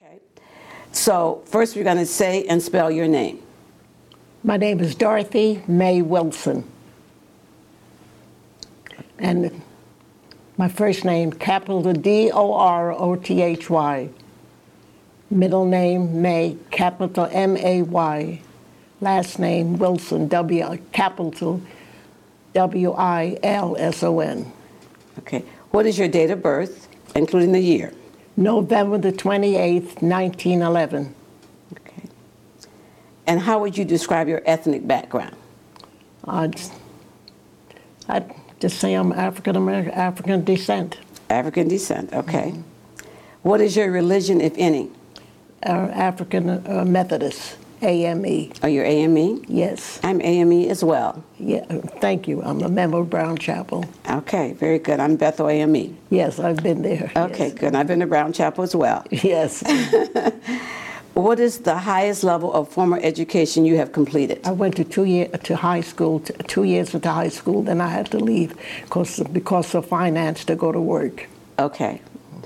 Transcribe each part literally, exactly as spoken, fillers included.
Okay. So first we're going to say and spell your name. My name is Dorothy Mae Wilson. And my first name, capital D O R O T H Y. Middle name, May, capital M A Y. Last name, Wilson, W, capital W I L S O N. Okay. What is your date of birth, including the year? November the twenty-eighth, nineteen eleven. Okay. And how would you describe your ethnic background? I'd, I'd just say I'm African American, African descent. African descent, okay. Mm-hmm. What is your religion, if any? Uh, African uh, Methodist, A M E. Oh, you're A M E? Yes. I'm A M E as well. Yeah, thank you. I'm a member of Brown Chapel. Okay, very good. I'm Bethel A M E. Yes, I've been there. Okay, yes. good. I've been to Brown Chapel as well. Yes. What is the highest level of formal education you have completed? I went to two year to high school, to, two years into high school. Then I had to leave because because of finance to go to work. Okay.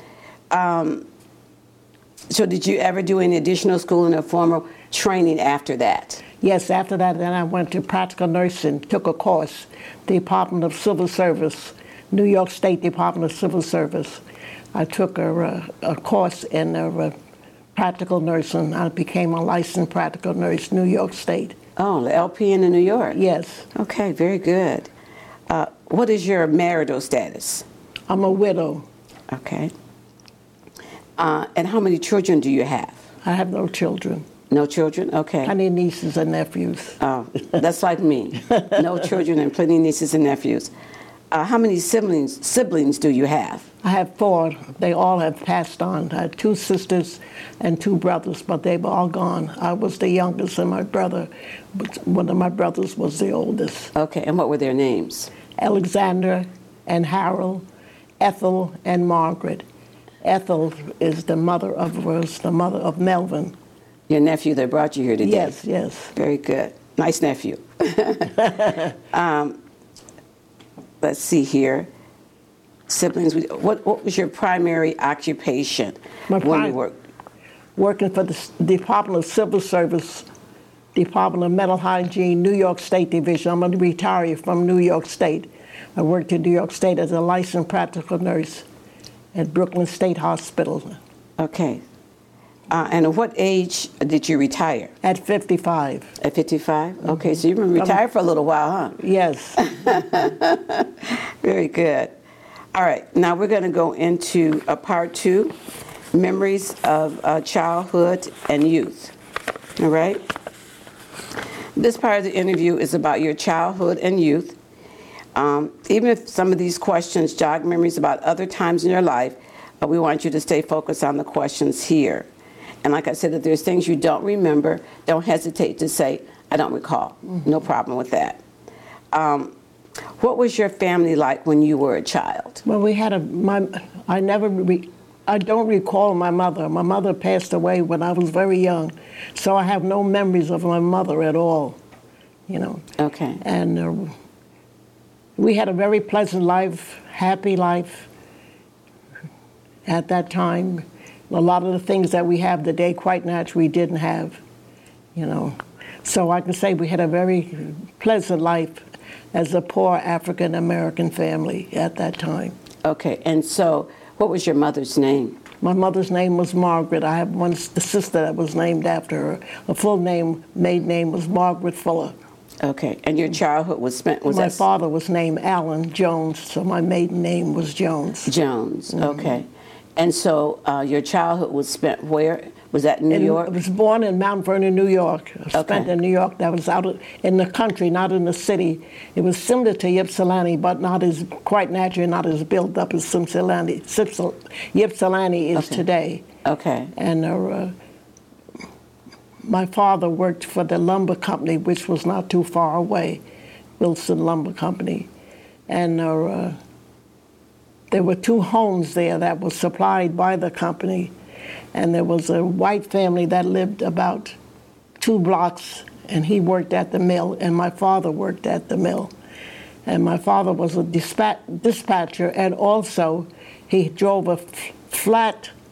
Um, so did you ever do any additional schooling or formal training after that? Yes. After that, then I went to practical nursing. Took a course, Department of Civil Service, New York State Department of Civil Service. I took a, a, a course in a, practical nursing. I became a licensed practical nurse, New York State. Oh, the L P N in New York? Yes. Okay, very good. Uh, what is your marital status? I'm a widow. Okay. Uh, and how many children do you have? I have no children. No children? Okay. I need nieces and nephews. Oh, that's like me. No children and plenty of nieces and nephews. Uh, how many siblings siblings do you have? I have four. They all have passed on. I had two sisters and two brothers, but they've all gone. I was the youngest, and my brother, one of my brothers was the oldest. Okay, and what were their names? Alexander and Harold, Ethel and Margaret. Ethel is the mother of was the mother of Melvin. Your nephew that brought you here today? Yes, yes. Very good. Nice nephew. um, let's see here. Siblings, what, what was your primary occupation My when prim- you worked? Working for the Department of Civil Service, Department of Mental Hygiene, New York State Division. I'm a retiree from New York State. I worked in New York State as a licensed practical nurse at Brooklyn State Hospital. Okay. Uh, and at what age did you retire? At fifty-five. At fifty-five? Mm-hmm. Okay, so you've been retired for a little while, huh? Yes. Very good. All right, now we're going to go into a part two, memories of uh, childhood and youth. All right? This part of the interview is about your childhood and youth. Um, even if some of these questions jog memories about other times in your life, uh, we want you to stay focused on the questions here. And like I said, if there's things you don't remember, don't hesitate to say, I don't recall. Mm-hmm. No problem with that. Um, what was your family like when you were a child? Well, we had a, my, I never, re, I don't recall my mother. My mother passed away when I was very young, so I have no memories of my mother at all, you know. Okay. And uh, we had a very pleasant life, happy life at that time. A lot of the things that we have today, quite naturally, didn't have, you know. So I can say we had a very pleasant life as a poor African-American family at that time. Okay, and so what was your mother's name? My mother's name was Margaret. I have one the sister that was named after her. Her full name, maiden name, was Margaret Fuller. Okay, and your childhood was spent, was My that... father was named Allen Jones, so my maiden name was Jones. Jones, Mm-hmm. okay. And so uh, your childhood was spent where? Was that in New in, York? I was born in Mount Vernon, New York. I spent Okay. in New York. That was out in the country, not in the city. It was similar to Ypsilanti, but not as, quite naturally, not as built up as Ypsilanti, Ypsilanti is Okay. today. Okay. And uh, my father worked for the lumber company, which was not too far away, Wilson Lumber Company. And uh, there were two homes there that were supplied by the company. And there was a white family that lived about two blocks, and he worked at the mill, and my father worked at the mill. And my father was a dispatch, dispatcher, and also he drove a f- flat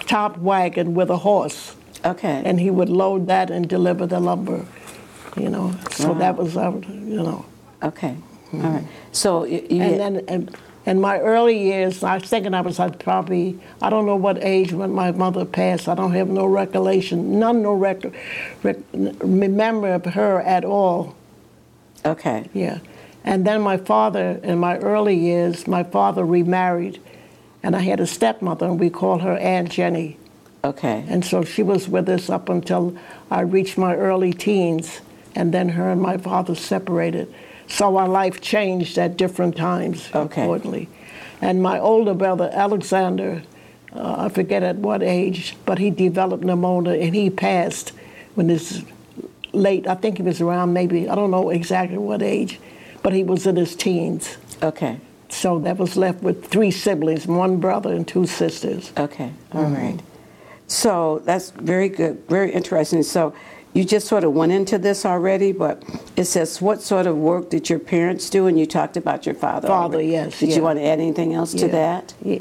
top wagon with a horse. Okay. And he would load that and deliver the lumber, you know. So Wow. that was, our, you know. Okay. All right. So you, you And then and, in my early years, I was thinking I was like probably, I don't know what age when my mother passed. I don't have no recollection, none, no rec, rec, memory of her at all. Okay. Yeah. And then my father, in my early years, my father remarried, and I had a stepmother, and we called her Aunt Jenny. Okay. And so she was with us up until I reached my early teens, and then her and my father separated. So our life changed at different times, Okay. accordingly. And my older brother, Alexander, uh, I forget at what age, but he developed pneumonia, and he passed when this late, I think he was around maybe, I don't know exactly what age, but he was in his teens. Okay. So that was left with three siblings, one brother and two sisters. Okay. All right. So that's very good, very interesting. So you just sort of went into this already, but it says, what sort of work did your parents do? And you talked about your father. Father, already. yes, Did yeah. you want to add anything else to Yeah. that? Yeah.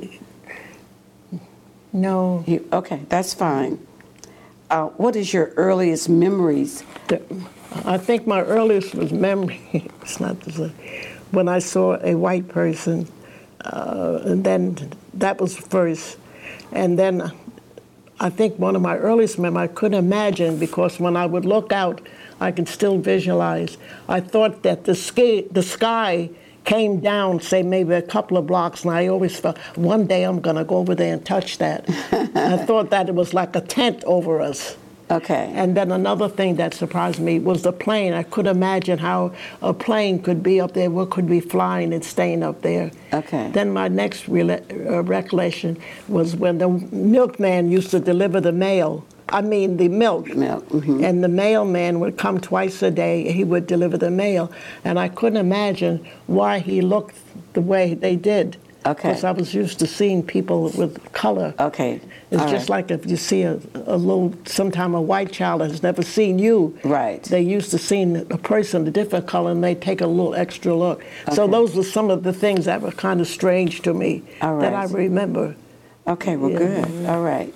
No. You, okay, that's fine. Uh, what is your earliest memories? The- I think my earliest was memory. It's not the same. When I saw a white person, uh, and then that was first, and then I think one of my earliest memories I couldn't imagine, because when I would look out, I could still visualize. I thought that the sky, the sky came down, say maybe a couple of blocks, and I always felt one day I'm going to go over there and touch that. I thought that it was like a tent over us. Okay. And then another thing that surprised me was the plane. I couldn't imagine how a plane could be up there, what could be flying and staying up there. Okay. Then my next rela- uh, recollection was when the milkman used to deliver the mail. I mean the milk. Milk, mhm. And the mailman would come twice a day. He would deliver the mail. And I couldn't imagine why he looked the way they did. Okay. Because I was used to seeing people with color. Okay. It's All just right. like if you see a, a little, sometime a white child has never seen you. Right. They used to seeing a person a different color, and they take a little extra look. So Okay. those were some of the things that were kind of strange to me All that I right. remember. Okay, well, Yeah. good. All right.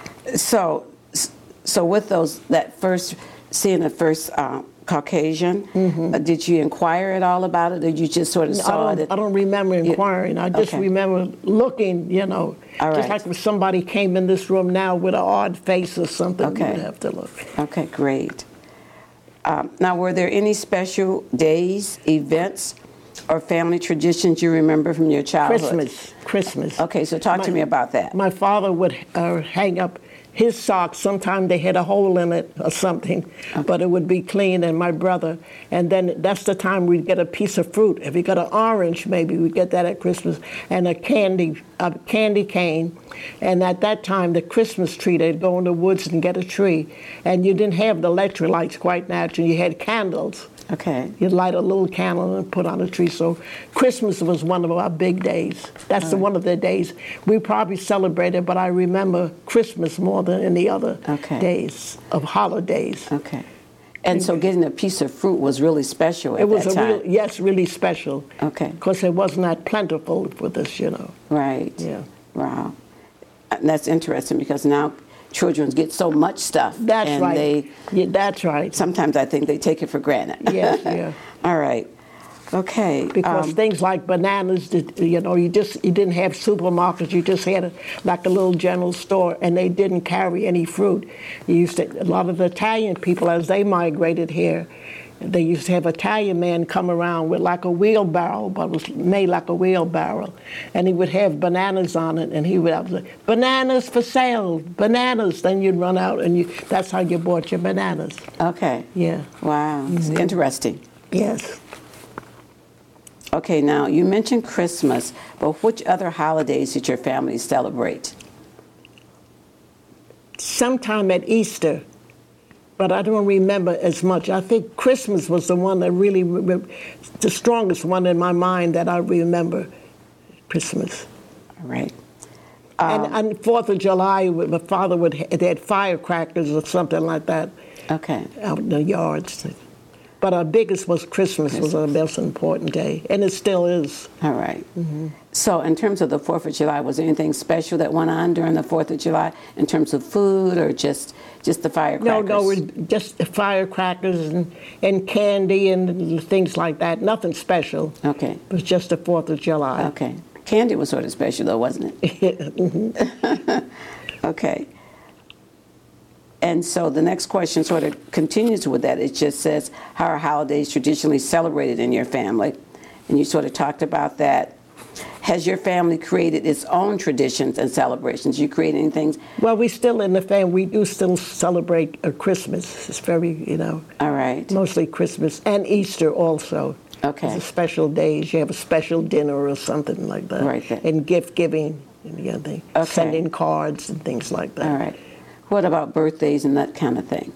So, so with those, that first, seeing the first uh, Caucasian, uh, did you inquire at all about it, or you just sort of I saw don't, it? I don't remember inquiring. I just okay. remember looking, you know, All just right. like if somebody came in this room now with an odd face or something, Okay. you'd have to look. Okay, great. Um, now, were there any special days, events, or family traditions you remember from your childhood? Christmas, Christmas. Okay, so talk to My- me about that. My father would uh, hang up his socks. Sometimes they had a hole in it or something, but it would be clean, and my brother. And then that's the time we'd get a piece of fruit. If we got an orange, maybe we'd get that at Christmas, and a candy, a candy cane. And at that time, the Christmas tree, they'd go in the woods and get a tree. And you didn't have the electric lights quite naturally. You had candles. Okay. You'd light a little candle and put on a tree. So Christmas was one of our big days. That's the one of the days we probably celebrated, but I remember Christmas more than any other Okay. days of holidays. Okay. And so getting a piece of fruit was really special at It was that a time. real, yes, really special. Okay. Because it wasn't that plentiful with us, you know. Right. Yeah. Wow. And that's interesting because now children get so much stuff. That's and right. They, yeah, that's right. sometimes I think they take it for granted. Yes, yeah. All right. Okay. Because um, things like bananas, did- you know, you just you didn't have supermarkets. You just had a, like a little general store, and they didn't carry any fruit. You used to, a lot of the Italian people, as they migrated here, they used to have Italian man come around with like a wheelbarrow, but it was made like a wheelbarrow, and he would have bananas on it, and he would have like, bananas for sale, bananas. Then you'd run out, and you, that's how you bought your bananas. okay. Yeah. Wow. It's interesting. Yes. Okay, now you mentioned Christmas, but which other holidays did your family celebrate? Sometime at Easter, but I don't remember as much. I think Christmas was the one that really, the strongest one in my mind that I remember, Christmas. All right. and, and Fourth of July, my father would, they had firecrackers or something like that Okay. out in the yards. But our biggest was Christmas, was our most important day, and it still is. All right. Mm-hmm. So in terms of the fourth of July, was there anything special that went on during the fourth of July in terms of food or just just the firecrackers? No, no, it- just the firecrackers and, and candy and things like that. Nothing special. Okay. It was just the fourth of July. Okay. Candy was sort of special, though, wasn't it? Mhm. Okay. And so the next question sort of continues with that. It just says, how are holidays traditionally celebrated in your family? And you sort of talked about that. Has your family created its own traditions and celebrations? You create anything? Well, we still in the family, we do still celebrate uh, Christmas. It's very, you know, All right. mostly Christmas and Easter also. Okay. It's a special days. You have a special dinner or something like that. Right there. And gift giving and the other thing. Okay. Sending cards and things like that. All right. What about birthdays and that kind of thing?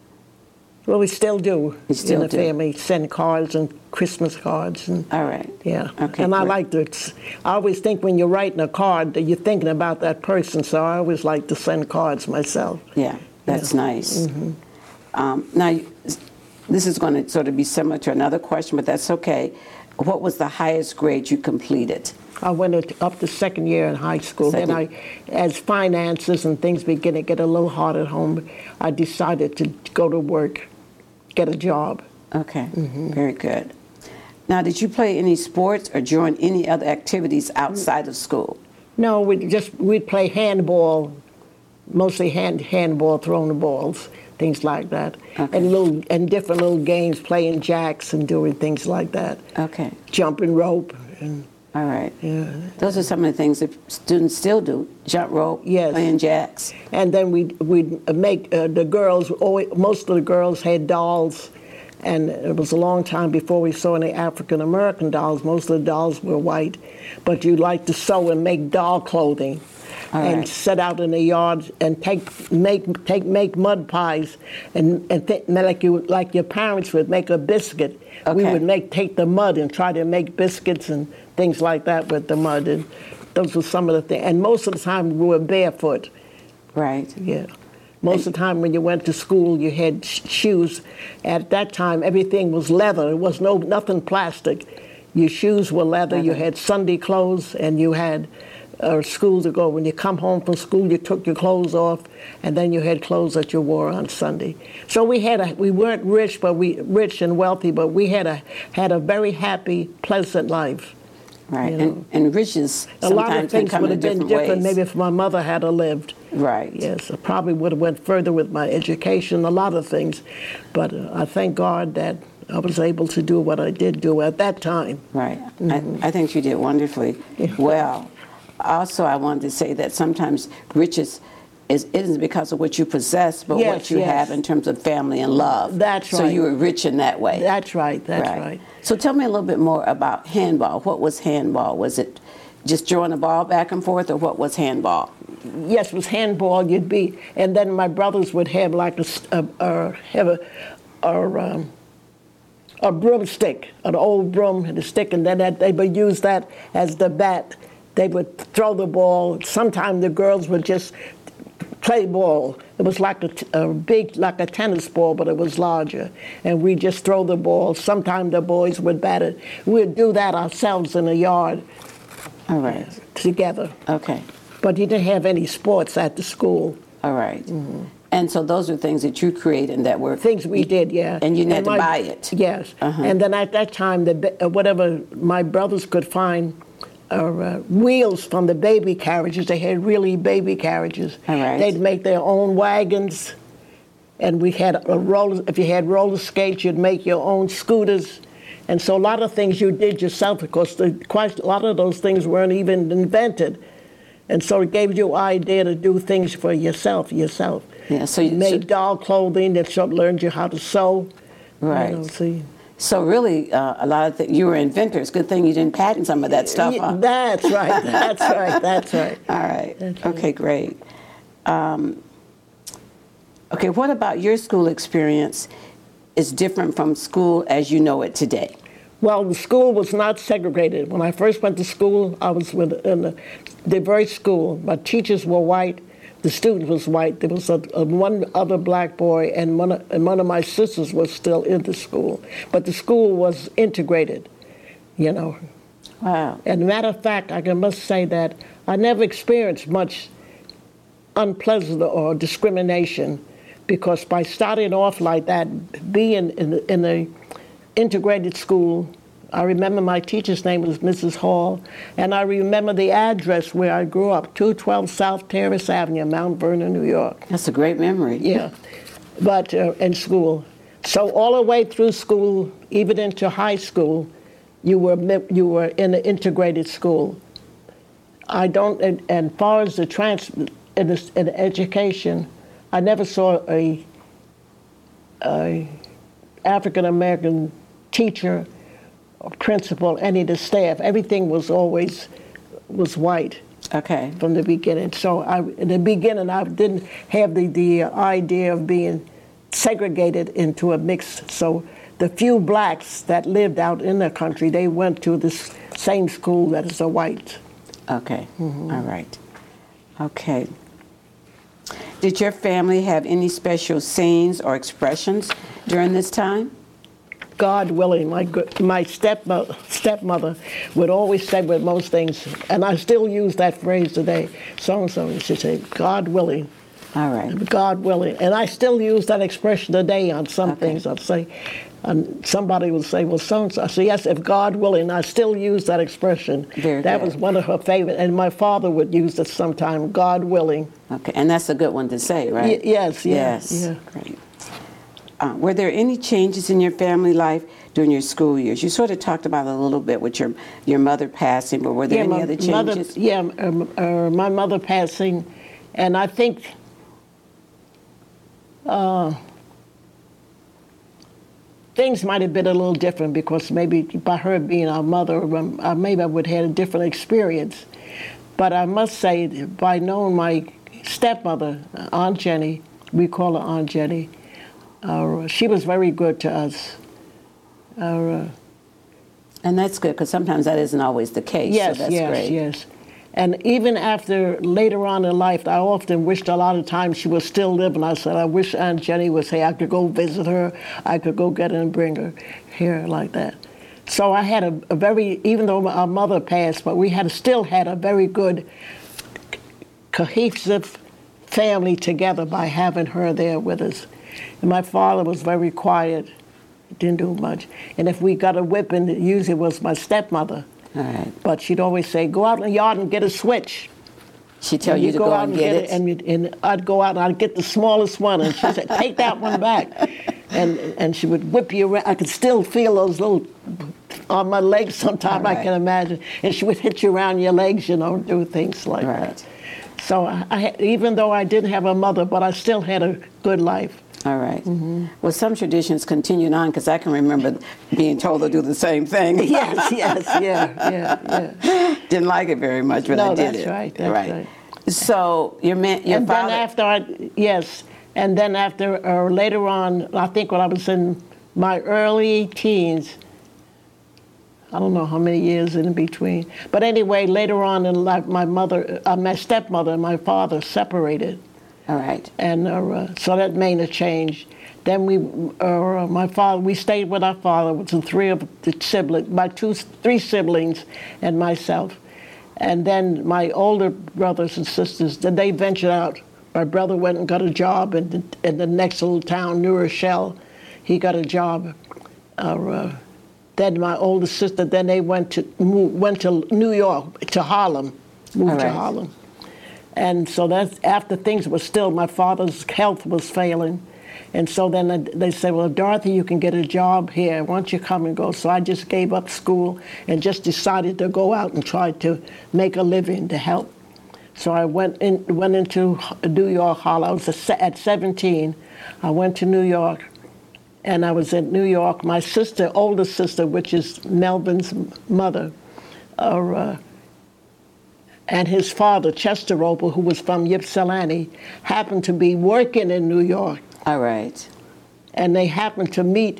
Well, we still do You still in the do. family, send cards and Christmas cards. And, All right. yeah. Okay, and I great. like to, I always think when you're writing a card that you're thinking about that person, so I always like to send cards myself. Yeah, that's nice. Mm-hmm. Um, now, you- this is going to sort of be similar to another question, but that's okay. What was the highest grade you completed? I went it- up to second year in high school. Then I, Second. as finances and things began to get a little hard at home, I decided to go to work, get a job. Okay, Mm-hmm. very good. Now, did you play any sports or join any other activities outside of school? No, we just we'd play handball, mostly hand handball, throwing the balls, things like that, Okay. and little and different little games, playing jacks and doing things like that, Okay, jumping rope, and all right. yeah. Those are some of the things that students still do, jump rope, Yes. playing jacks. And then we we'd make uh, the girls. Always, most of the girls had dolls, and it was a long time before we saw any African American dolls. Most of the dolls were white, but you like to sew and make doll clothing, All and right. sit out in the yard and take make take make mud pies, and and th- like you like your parents would make a biscuit. We Okay. would make take the mud and try to make biscuits and things like that with the mud. And those were some of the things. And most of the time we were barefoot. Right. Yeah. Most of the time when you went to school, you had sh- shoes. At that time, everything was leather. It was no nothing plastic. Your shoes were leather. You Leather. had Sunday clothes, and you had uh, school to go. When you come home from school, you took your clothes off, and then you had clothes that you wore on Sunday. So we had a. We weren't rich, but we rich and wealthy, but we had a had a very happy, pleasant life. Right. You And, and riches A lot of sometimes can things come would in have been different different ways. maybe if my mother had have lived. Right. Yes, I probably would have went further with my education, a lot of things, but uh, I thank God that I was able to do what I did do at that time. Right. I, I think you did wonderfully well. Also, I wanted to say that sometimes riches is it isn't because of what you possess, but Yes, what you yes. have in terms of family and love. That's So right. you were rich in that way. That's right, that's right. So tell me a little bit more about handball. What was handball? Was it just throwing the ball back and forth, or what was handball? Yes, it was handball, you'd be, and then my brothers would have like a, s- a- a- have a, a, um, a broomstick, an old broom and a stick, and then that, they would use that as the bat. They would throw the ball. Sometimes the girls would just play ball. It was like a, t- a big, like a tennis ball, but it was larger. And we just throw the ball. Sometimes the boys would bat it. We'd do that ourselves in the yard All right. together. Okay. But you didn't have any sports at the school. All right. And so those are things that you created that were Things we did, yeah. And you had to my- buy it. Yes. Uh-huh. And then at that time, the ba- uh, whatever my brothers could find uh, uh, wheels from the baby carriages. They had really baby carriages. All right. They'd make their own wagons. And we had a roller, if you had roller skates, you'd make your own scooters. And so a lot of things you did yourself, because the, quite a lot of those things weren't even invented. And so it gave you an idea to do things for yourself, yourself. Yeah, so you- made so- doll clothing that showed, learned you how to sew. Right. You know, see. So really, uh, a lot of things, you were inventors. Good thing you didn't patent some of that stuff, Yeah, huh? That's right, that's right, that's right. All right. That's right. Okay, great. Um, okay, what about your school experience is different from school as you know it today? Well, the school was not segregated. When I first went to school, I was with, in a diverse school. My teachers were white, the student was white. There was a, a one other black boy, and one, of, and one of my sisters was still in the school. But the school was integrated, you know. Wow. And matter of fact, I must say that I never experienced much unpleasant or discrimination, because by starting off like that, being in the, in the integrated school, I remember my teacher's name was Missus Hall, and I remember the address where I grew up, two twelve South Terrace Avenue, Mount Vernon, New York. That's a great memory. Yeah, but uh, in school. So all the way through school, even into high school, you were you were in an integrated school. I don't, and, and far as the trans, in, the, in education, I never saw a, a African-American teacher or principal, any of the staff. Everything was always was white. Okay. From the beginning. So I, in the beginning, I didn't have the, the idea of being segregated into a mix. So the few blacks that lived out in the country, they went to this same school that is a white. Okay. Mm-hmm. All right. Okay. Did your family have any special scenes or expressions during this time? God willing, my my stepmother, stepmother would always say with most things, and I still use that phrase today, so-and-so, and she'd say, God willing. All right. God willing. And I still use that expression today on some Okay. things. I'll say, and somebody would say, well, so-and-so. I say, yes, if God willing. I still use that expression. Very that good. was one of her favorite. And my father would use it sometime, God willing. Okay, and that's a good one to say, right? Y- yes, yeah, Yes. yeah. Great. Uh, were there any changes in your family life during your school years? You sort of talked about it a little bit with your, your mother passing, but were there Yeah, any my other mother, changes? yeah, um, uh, my mother passing, and I think uh, things might have been a little different, because maybe by her being our mother, um, uh, maybe I would have had a different experience. But I must say, by knowing my stepmother, Aunt Jenny, we call her Aunt Jenny, uh, she was very good to us. Uh, And that's good, because sometimes that isn't always the case, Yes, so that's yes, great. yes. And even after, later on in life, I often wished a lot of times she was still living. I said, I wish Aunt Jenny would say I could go visit her, I could go get her and bring her here like that. So I had a, a very, even though our mother passed, but we had still had a very good, cohesive family together by having her there with us. And my father was very quiet, didn't do much. And if we got a whipping, it usually was my stepmother. All right. But she'd always say, go out in the yard and get a switch. She tell And you you'd to go, out and get it? And, you'd- and I'd go out and I'd get the smallest one, and she said, take that one back. And and she would whip you around. I could still feel those little, on my legs sometimes, Right. I can imagine. And she would hit you around your legs, you know, do things like Right. that. So I, I, had- even though I didn't have a mother, but I still had a good life. All right. Well, some traditions continued on, because I can remember being told to do the same thing. Yes, yes, yeah, yeah, yeah. Didn't like it very much, but No, I did that's it. right, that's right. So your man, your And father. then after I, yes, and then after, uh, later on, I think when I was in my early teens, I don't know how many years in between, but anyway, later on in life, my mother, uh, my stepmother and my father separated. All right. And uh, so that made a change. Then we, uh, my father, we stayed with our father, with the three of the siblings, my two, three siblings, and myself. And then my older brothers and sisters, then they ventured out. My brother went and got a job in the, in the next little town, New Rochelle. He got a job. Uh, uh, then my older sister, then they went to move, went to New York, to Harlem, moved All to right. Harlem. And so that's after things were still, my father's health was failing. And so then they said, well, Dorothy, you can get a job here. Why don't you come and go? So I just gave up school and just decided to go out and try to make a living to help. So I went in, went into New York, Harlem. I was at seventeen. I went to New York, and I was in New York. My sister, older sister, which is Melvin's mother, uh, uh, and his father, Chester Roper, who was from Ypsilanti, happened to be working in New York. All right. And they happened to meet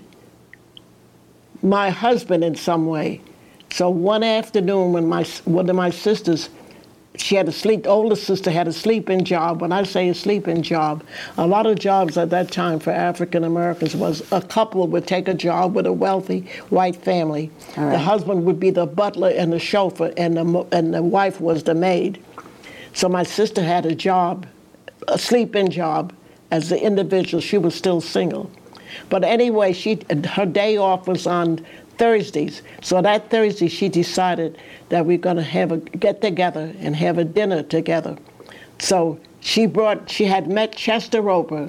my husband in some way. So one afternoon when my one of my sisters she had a sleep, the older sister had a sleeping job. When I say a sleeping job, a lot of jobs at that time for African Americans was a couple would take a job with a wealthy white family. All right. The husband would be the butler and the chauffeur, and the, and the wife was the maid. So my sister had a job, a sleep-in job as the individual. She was still single. But anyway, she her day off was on Thursdays. So that Thursday, she decided that we're going to have a get together and have a dinner together. So she brought, she had met Chester Roper,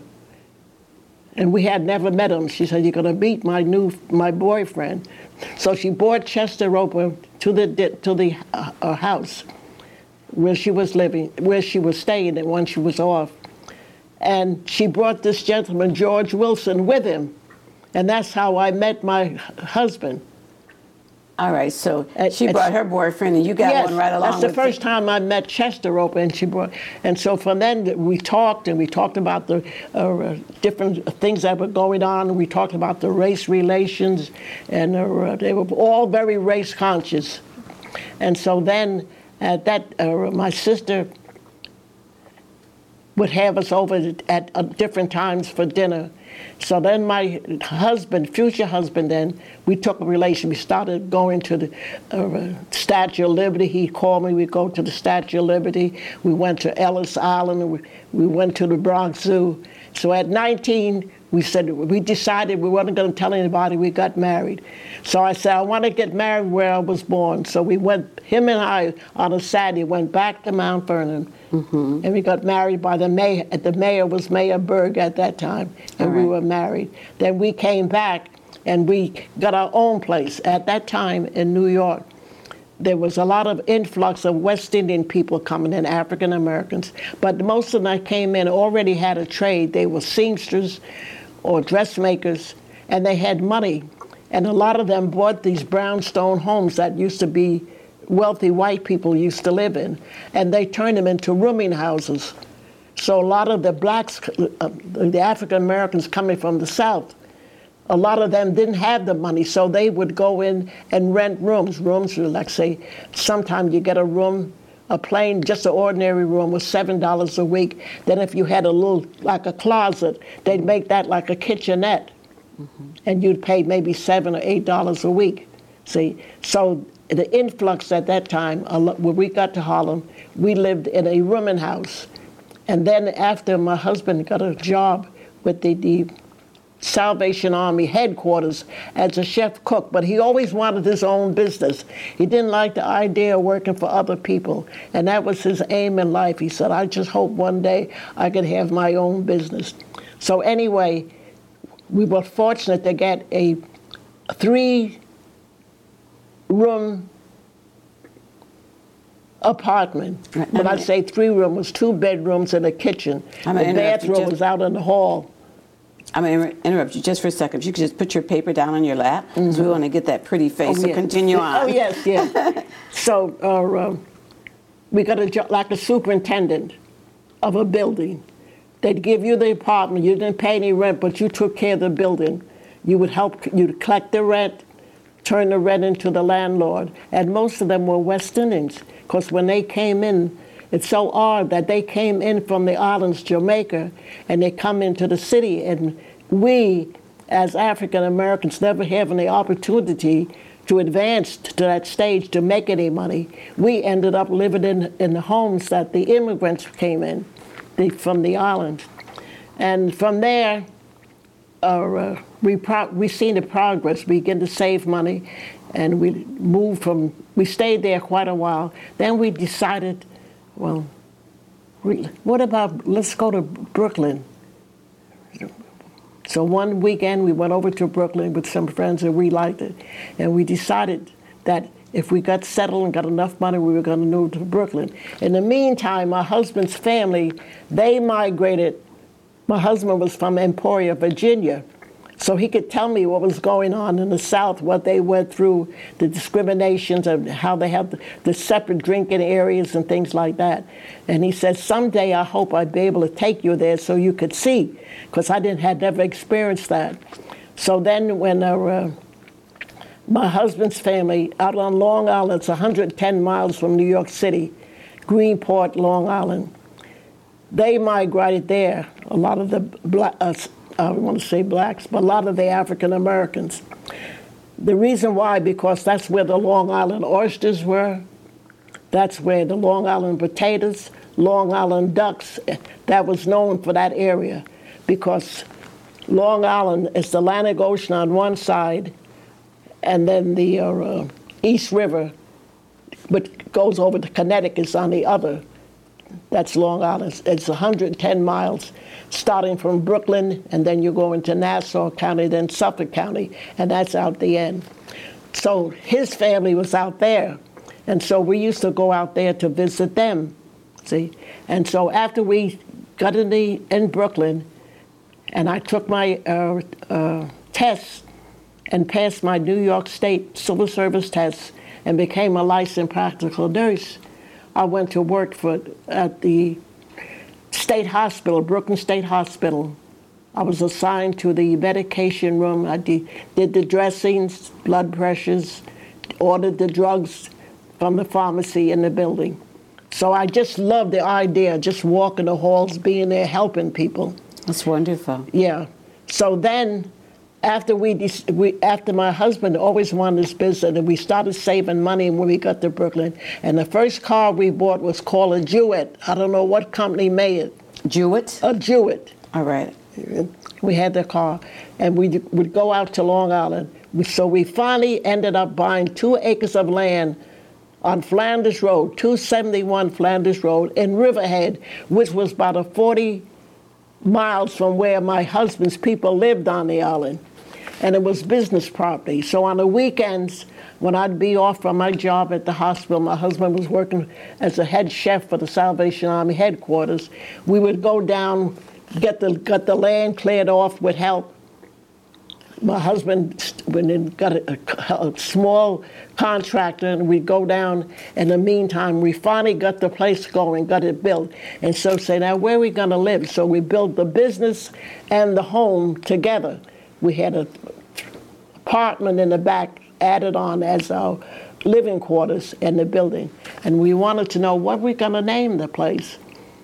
and we had never met him. She said, "You're going to meet my new, my boyfriend." So she brought Chester Roper to the to the uh, uh, house where she was living, where she was staying, and when she was off. And she brought this gentleman, George Wilson, with him. And that's how I met my husband. All right, so she brought her boyfriend, and you got yes, one right along with that's the first time I met Chester Roper, and she brought, and so from then we talked, and we talked about the uh, different things that were going on, and we talked about the race relations, and uh, they were all very race conscious. And so then, at that, uh, my sister would have us over at, at uh, different times for dinner. So then my husband, future husband then, we took a relation. We started going to the uh, Statue of Liberty. He called me. We'd go to the Statue of Liberty. We went to Ellis Island. We, we went to the Bronx Zoo. So at nineteen, we said, we decided we weren't going to tell anybody we got married. So I said, I want to get married where I was born. So we went, him and I, on a Saturday, went back to Mount Vernon. Mm-hmm. And we got married by the mayor. The mayor was Mayor Berg at that time, and right. we were married. Then we came back, and we got our own place. At that time in New York, there was a lot of influx of West Indian people coming in, African Americans. But most of them that came in already had a trade. They were seamsters or dressmakers, and they had money. And a lot of them bought these brownstone homes that used to be wealthy white people used to live in, and they turned them into rooming houses. So a lot of the blacks, uh, the African Americans coming from the South, a lot of them didn't have the money, so they would go in and rent rooms. Rooms were like, say, sometimes you get a room, a plain, just an ordinary room was seven dollars a week. Then if you had a little, like a closet, they'd make that like a kitchenette, mm-hmm. and you'd pay maybe seven or eight dollars a week. See, so the influx at that time, when we got to Harlem, we lived in a rooming house. And then after my husband got a job with the, the Salvation Army headquarters as a chef cook, but he always wanted his own business. He didn't like the idea of working for other people, and that was his aim in life. He said, I just hope one day I could have my own business. So anyway, we were fortunate to get a three room apartment. When I say three room, it was two bedrooms and a kitchen. The bathroom was out in the hall. I'm going to interrupt you just for a second. If you could just put your paper down on your lap, because mm-hmm. we want to get that pretty face. Oh, so yes. Continue on. Oh, yes, yes. So uh, uh, we got a job like a superintendent of a building. They'd give you the apartment. You didn't pay any rent, but you took care of the building. You would help, you'd collect the rent, turn the rent into the landlord. And most of them were West Indians, because when they came in, it's so odd that they came in from the islands, Jamaica, and they come into the city. And we, as African Americans, never having the opportunity to advance to that stage to make any money, we ended up living in, in the homes that the immigrants came in the, from the island. And from there, uh, uh, we pro- we seen the progress. We began to save money, and we moved from, we stayed there quite a while. Then we decided, well, we, what about, let's go to Brooklyn. So one weekend we went over to Brooklyn with some friends, and we liked it. And we decided that if we got settled and got enough money, we were going to move to Brooklyn. In the meantime, my husband's family, they migrated. My husband was from Emporia, Virginia. So he could tell me what was going on in the South, what they went through, the discriminations of how they have the, the separate drinking areas and things like that. And he said, someday I hope I'd be able to take you there so you could see, because I didn't had never experienced that. So then when uh, my husband's family out on Long Island, it's one hundred ten miles from New York City, Greenport, Long Island. They migrated there, a lot of the, black, uh, I don't want to say blacks, but a lot of the African Americans. The reason why, because that's where the Long Island oysters were, that's where the Long Island potatoes, Long Island ducks, that was known for that area, because Long Island is the Atlantic Ocean on one side, and then the uh, uh, East River, which goes over to Connecticut, on the other. That's Long Island. It's one hundred ten miles, starting from Brooklyn, and then you go into Nassau County, then Suffolk County, and that's out the end. So his family was out there, and so we used to go out there to visit them, see? And so after we got in, the, in Brooklyn, and I took my uh, uh, test and passed my New York State Civil Service test and became a licensed practical nurse, I went to work for at the State Hospital, Brooklyn State Hospital. I was assigned to the medication room. I de- did the dressings, blood pressures, ordered the drugs from the pharmacy in the building. So I just loved the idea, just walking the halls, being there, helping people. That's wonderful. Yeah. So then, after we, we, after my husband always wanted this business, and we started saving money when we got to Brooklyn, and the first car we bought was called a Jewett. I don't know what company made it. Jewett? A Jewett. All right. We had the car, and we would go out to Long Island. So we finally ended up buying two acres of land on Flanders Road, two seventy-one Flanders Road in Riverhead, which was about a forty miles from where my husband's people lived on the island. And it was business property. So on the weekends, when I'd be off from my job at the hospital, my husband was working as a head chef for the Salvation Army headquarters, we would go down, get the, get the land cleared off with help. My husband went and got a, a, a small contractor, and we'd go down. In the meantime, we finally got the place going, got it built. And so say, now where are we going to live? So we built the business and the home together. We had an apartment in the back added on as our living quarters in the building. And we wanted to know what we're going to name the place.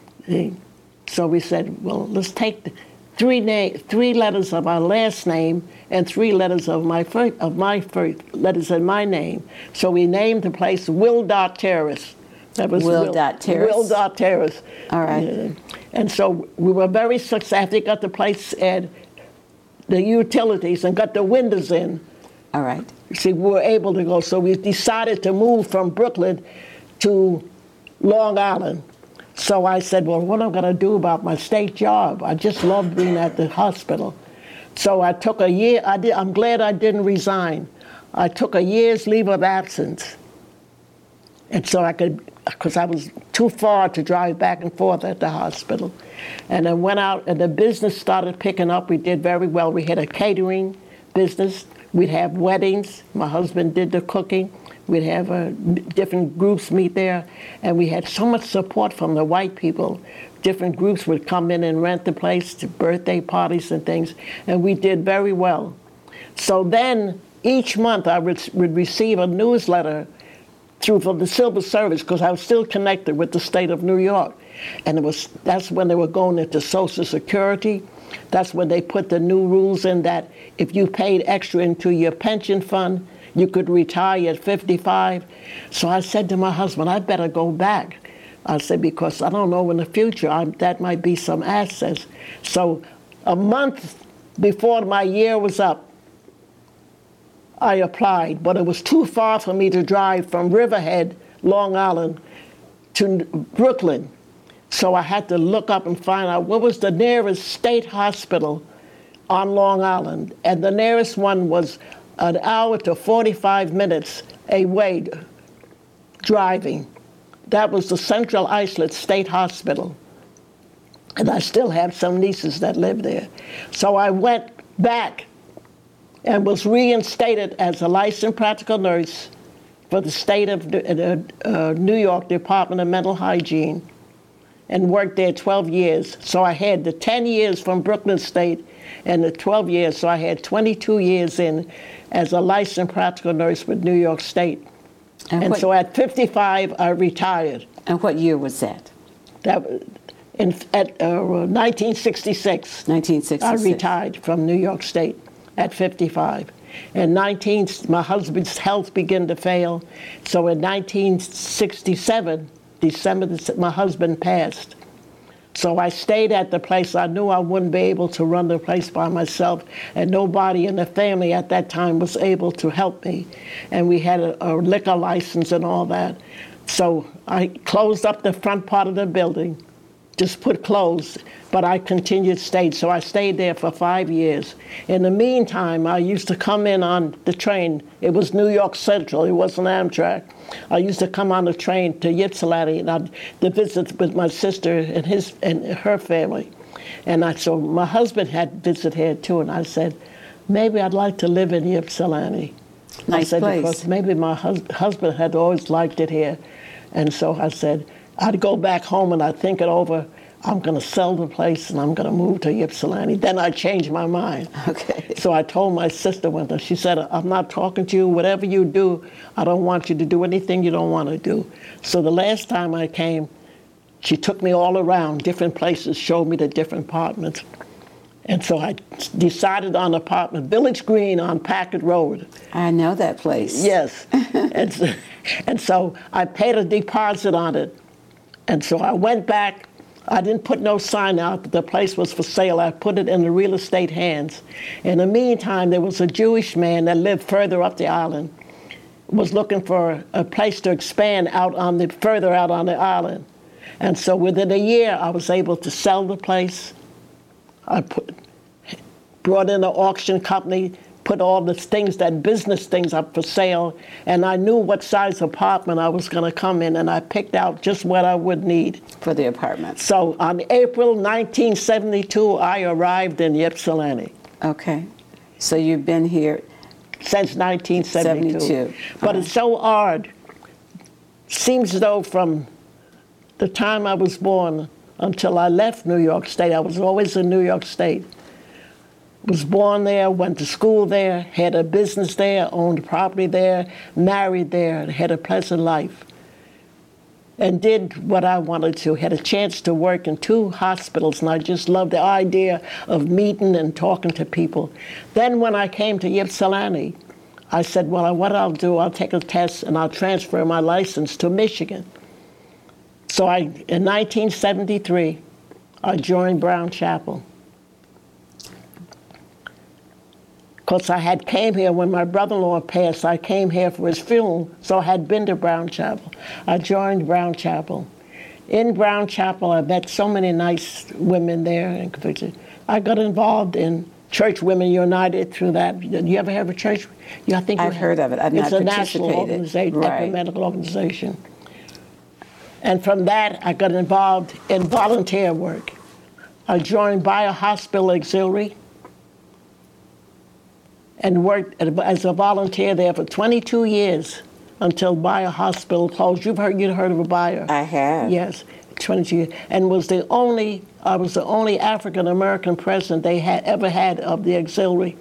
So we said, well, let's take the three, na- three letters of our last name and three letters of my first, of my first letters in my name. So we named the place Will Dot Terrace. That was Will, Will Dot Terrace. Will Dot Terrace. All right. Yeah. And so we were very successful. We got the place and the utilities and got the windows in. All right. See, we were able to go. So we decided to move from Brooklyn to Long Island. So I said, well, what am I going to do about my state job? I just loved being at the hospital. So I took a year. I did, I'm glad I didn't resign. I took a year's leave of absence. And so I could, because I was too far to drive back and forth at the hospital. And I went out, and the business started picking up. We did very well. We had a catering business. We'd have weddings. My husband did the cooking. We'd have uh, different groups meet there. And we had so much support from the white people. Different groups would come in and rent the place to birthday parties and things. And we did very well. So then each month I would, would receive a newsletter through from the Civil Service, because I was still connected with the state of New York. And it was that's when they were going into Social Security. That's when they put the new rules in that if you paid extra into your pension fund, you could retire at fifty-five. So I said to my husband, I better go back. I said, because I don't know in the future, I, that might be some access. So a month before my year was up, I applied, but it was too far for me to drive from Riverhead, Long Island, to Brooklyn. So I had to look up and find out what was the nearest state hospital on Long Island. And the nearest one was an hour to forty-five minutes away driving. That was the Central Islip State Hospital. And I still have some nieces that live there. So I went back and was reinstated as a licensed practical nurse for the state of uh, uh, New York Department of Mental Hygiene, and worked there twelve years. So I had the ten years from Brooklyn State and the twelve years, so I had twenty-two years in as a licensed practical nurse with New York State. And, and so at fifty-five, I retired. And what year was that? That was in at uh, nineteen sixty-six. nineteen sixty-six. I retired from New York State at fifty-five. In nineteen, my husband's health began to fail, so in nineteen sixty-seven, December, my husband passed. So I stayed at the place. I knew I wouldn't be able to run the place by myself, and nobody in the family at that time was able to help me. And we had a, a liquor license and all that. So I closed up the front part of the building, just put closed, but I continued to stay. So I stayed there for five years. In the meantime, I used to come in on the train. It was New York Central, it wasn't Amtrak. I used to come on the train to Ypsilanti, and I'd to visit with my sister and his and her family. And I, so my husband had visited here too, and I said, maybe I'd like to live in Ypsilanti. Nice I said, place. Because maybe my hus- husband had always liked it here. And so I said, I'd go back home and I'd think it over. I'm going to sell the place and I'm going to move to Ypsilanti. Then I changed my mind. Okay. So I told my sister one day, she said, I'm not talking to you. Whatever you do, I don't want you to do anything you don't want to do. So the last time I came, she took me all around different places, showed me the different apartments. And so I decided on an apartment, Village Green on Packard Road. I know that place. Yes. and, so, and so I paid a deposit on it. And so I went back. I didn't put no sign out that the place was for sale. I put it in the real estate hands. In the meantime, there was a Jewish man that lived further up the island, was looking for a place to expand out on the further out on the island. And so within a year, I was able to sell the place. I put, brought in an auction company, put all the things, that business things up for sale, and I knew what size apartment I was going to come in, and I picked out just what I would need. For the apartment. So on April nineteen seventy-two, I arrived in Ypsilanti. Okay. So you've been here since nineteen seventy-two. seventy-two. But Right. It's so odd. Seems as though from the time I was born until I left New York State, I was always in New York State. Was born there, went to school there, had a business there, owned property there, married there, and had a pleasant life. And did what I wanted to. Had a chance to work in two hospitals, and I just loved the idea of meeting and talking to people. Then when I came to Ypsilanti, I said, well, what I'll do, I'll take a test and I'll transfer my license to Michigan. So I, in nineteen seventy-three, I joined Brown Chapel. Because I had came here when my brother-in-law passed. I came here for his funeral, so I had been to Brown Chapel. I joined Brown Chapel. In Brown Chapel, I met so many nice women there. I got involved in Church Women United through that. You ever heard of Church? Yeah, I think I've heard of it. I've it's not a national participated. organization, Right. ecumenical organization. And from that, I got involved in volunteer work. I joined Biohospital Auxiliary and worked as a volunteer there for twenty-two years until Biohospital closed. You've heard, you've heard of a Bio? I have. Yes, twenty-two years. And was the only, I was the only African-American president they had ever had of the auxiliary.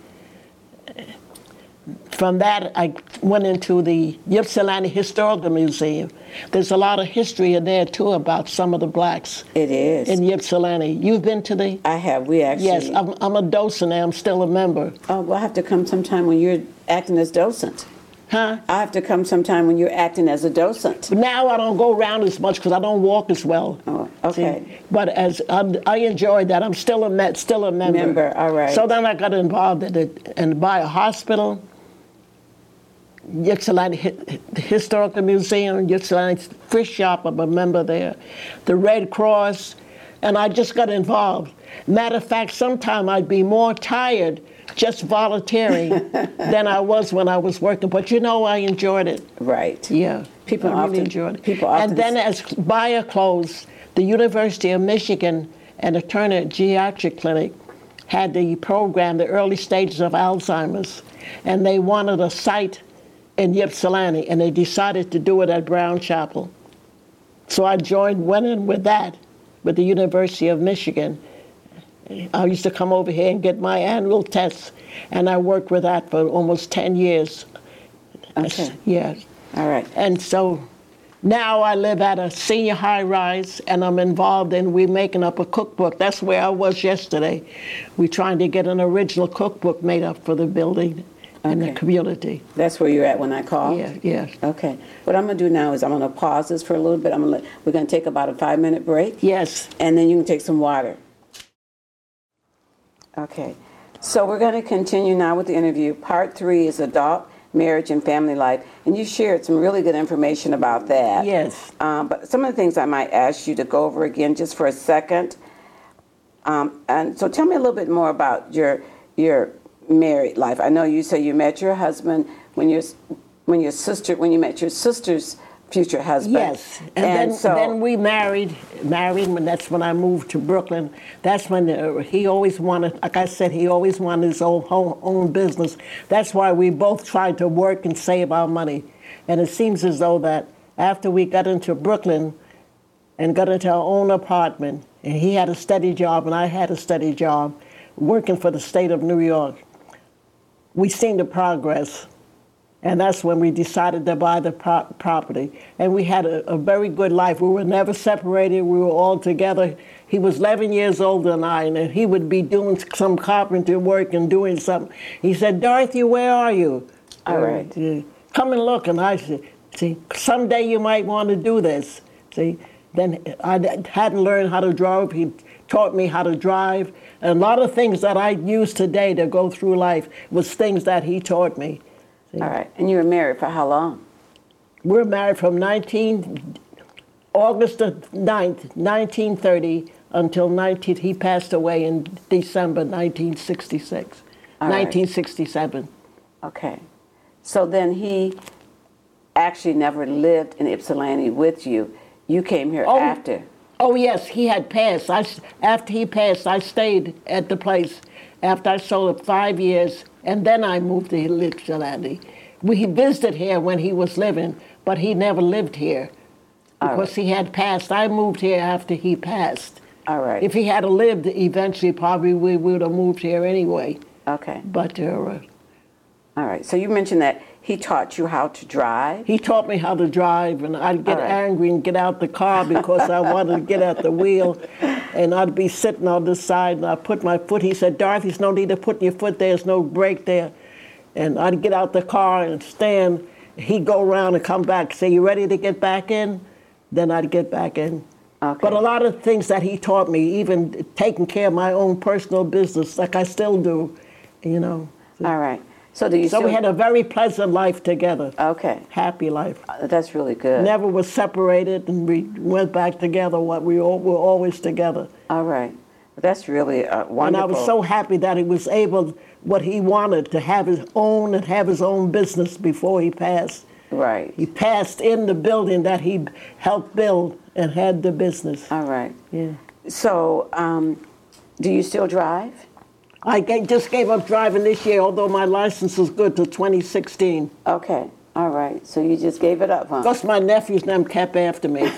From that, I went into the Ypsilanti Historical Museum. There's a lot of history in there, too, about some of the blacks. It is. In Ypsilanti. You've been to the? I have. We actually. Yes, I'm, I'm a docent now. I'm still a member. Oh, we'll have to come sometime when you're acting as docent. Huh? I have to come sometime when you're acting as a docent. But now I don't go around as much because I don't walk as well. Oh, okay. See? But as I, I enjoyed that, I'm still a met, still a member. Member, all right. So then I got involved in it and by a hospital, Ypsilanti Historical Museum, Ypsilanti Fish Shop. I'm a member there. The Red Cross, and I just got involved. Matter of fact, sometime I'd be more tired just volunteering than I was when I was working. But you know, I enjoyed it. Right. Yeah, People I really often enjoyed it. People often. And then as Bio closed, the University of Michigan and the Turner Geriatric Clinic had the program, the early stages of Alzheimer's, and they wanted a site in Ypsilanti, and they decided to do it at Brown Chapel. So I joined, went in with that, with the University of Michigan. I used to come over here and get my annual tests, and I worked with that for almost ten years. Okay. Yeah. All right. And so Now I live at a senior high-rise, and I'm involved in, we're making up a cookbook. That's where I was yesterday. We're trying to get an original cookbook made up for the building and Okay. the community. That's where you're at when I called? Yeah, yeah. Okay. What I'm going to do now is I'm going to pause this for a little bit. I'm going to, we're going to take about a five-minute break. Yes. And then you can take some water. Okay. So we're going to continue now with the interview. Part three is adult marriage and family life. And you shared some really good information about that. Yes. Um, but some of the things I might ask you to go over again just for a second. Um, and so tell me a little bit more about your your married life. I know you say you met your husband when your when your sister when you met your sister's future husband. Yes, and, and then, so then we married, married, and that's when I moved to Brooklyn. That's when uh, he always wanted, like I said, he always wanted his own, own, own business. That's why we both tried to work and save our money. And it seems as though that after we got into Brooklyn and got into our own apartment, and he had a steady job and I had a steady job, working for the state of New York, we seen the progress. And that's when we decided to buy the pro- property. And we had a, a very good life. We were never separated. We were all together. He was eleven years older than I, and he would be doing some carpenter work and doing something. He said, "Dorothy, where are you?" All right. Uh, Come and look. And I said, "See, someday you might want to do this." See, then I hadn't learned how to drive. He taught me how to drive. And a lot of things that I use today to go through life was things that he taught me. See? All right. And you were married for how long? We're married from nineteen August the ninth, nineteen thirty, until nineteen he passed away in December nineteen sixty-six, All right. nineteen sixty-seven. Okay. So then he actually never lived in Ypsilanti with you. You came here Oh. after. Oh, yes, he had passed. I, after he passed, I stayed at the place after I sold it five years, and then I moved to Ypsilanti. We visited here when he was living, but he never lived here All because right. he had passed. I moved here after he passed. All right. If he had lived, eventually probably we would have moved here anyway. Okay. But uh, All right. So you mentioned that he taught you how to drive. he taught me how to drive, and I'd get All right. angry and get out the car because I wanted to get at the wheel, and I'd be sitting on this side, and I'd put my foot. He said, "Dorothy, there's no need to put your foot there. There's no brake there." And I'd get out the car and stand. He'd go around and come back, say, "You ready to get back in?" Then I'd get back in. Okay. But a lot of things that he taught me, even taking care of my own personal business, like I still do, you know. All right. So do you So still? we had a very pleasant life together, Okay. happy life. Uh, That's really good. Never was separated, and we went back together. What we all, were always together. All right. That's really uh, wonderful. And I was so happy that he was able, what he wanted, to have his own and have his own business before he passed. Right. He passed in the building that he helped build and had the business. All right. Yeah. So, um, do you still drive? I ga- just gave up driving this year, although my license was good till twenty sixteen. Okay. All right. So you just gave it up, huh? Because my nephews and them kept after me.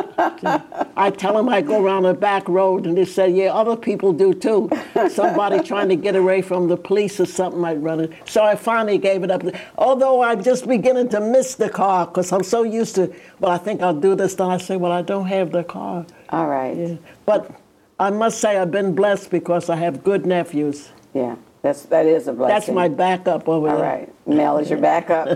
I tell them I go around the back road, and they say, "Yeah, other people do too." Somebody trying to get away from the police or something might run it. So I finally gave it up. Although I'm just beginning to miss the car because I'm so used to, well, I think I'll do this. Then I say, well, I don't have the car. All right. Yeah. But I must say I've been blessed because I have good nephews. Yeah. That's that is a blessing. That's my backup over All there. right. Mel is your backup.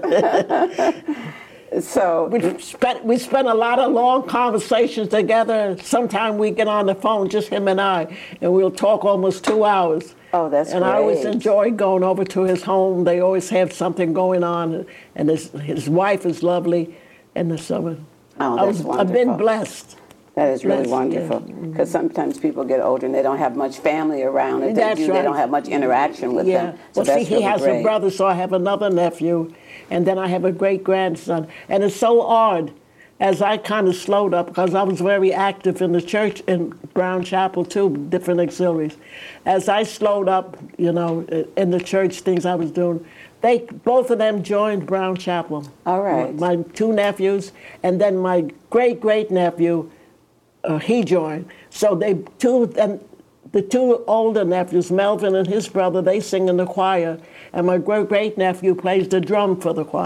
So We spent, we spent a lot of long conversations together. Sometimes we get on the phone, just him and I, and we'll talk almost two hours. Oh, that's And I always great. enjoy going over to his home. They always have something going on, and his his wife is lovely. And the summer, Oh, I that's was, I've been wonderful. blessed. that is really Blessed, wonderful yeah. because sometimes people get older and they don't have much family around. If they That's do, they right. don't have much interaction with Yeah. them. So Well, see, that's he really has great. a brother, so I have another nephew, and then I have a great grandson. And it's so odd, as I kind of slowed up, because I was very active in the church in Brown Chapel too, different auxiliaries. As I slowed up, you know, in the church things I was doing, they both of them joined Brown Chapel. All right. My two nephews, and then my great great nephew, uh, he joined. So they two and the two older nephews, Melvin and his brother, they sing in the choir, and my great great nephew plays the drum for the choir.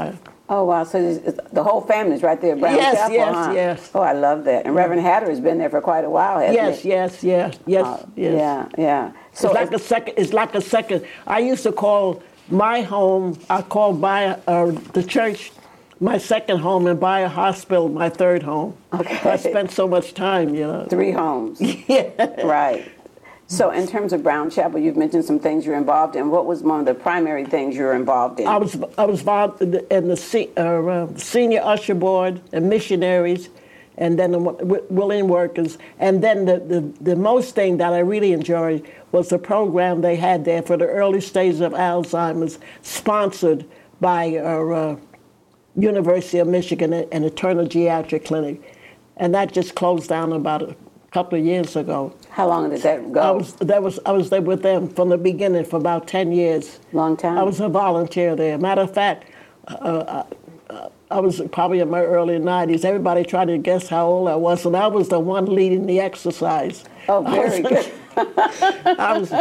Oh, wow. So it's, it's, the whole family's right there at Brown Yes, Chapel, yes, huh? yes. Oh, I love that. And Reverend Hatter has been there for quite a while, hasn't Yes, he? yes, yes, yes, Uh, yes. Yeah, yeah. So it's like if- a second. It's like a second. I used to call my home. I called by uh, the church my second home, and by a hospital my third home. Okay. I spent so much time, you know. three homes. Yeah. Right. So in terms of Brown Chapel, you've mentioned some things you're involved in. What was one of the primary things you were involved in? I was I was involved in the, in the se- uh, uh, senior usher board and missionaries, and then the w- willing workers, and then the, the the most thing that I really enjoyed was the program they had there for the early stages of Alzheimer's, sponsored by our uh, University of Michigan and Eternal Geriatric Clinic, and that just closed down about a couple of years ago. How long did that go? I was that was I was there with them from the beginning for about ten years. Long time? I was a volunteer there. Matter of fact, uh, I, I was probably in my early nineties. Everybody tried to guess how old I was, and I was the one leading the exercise. Oh, very good. I was.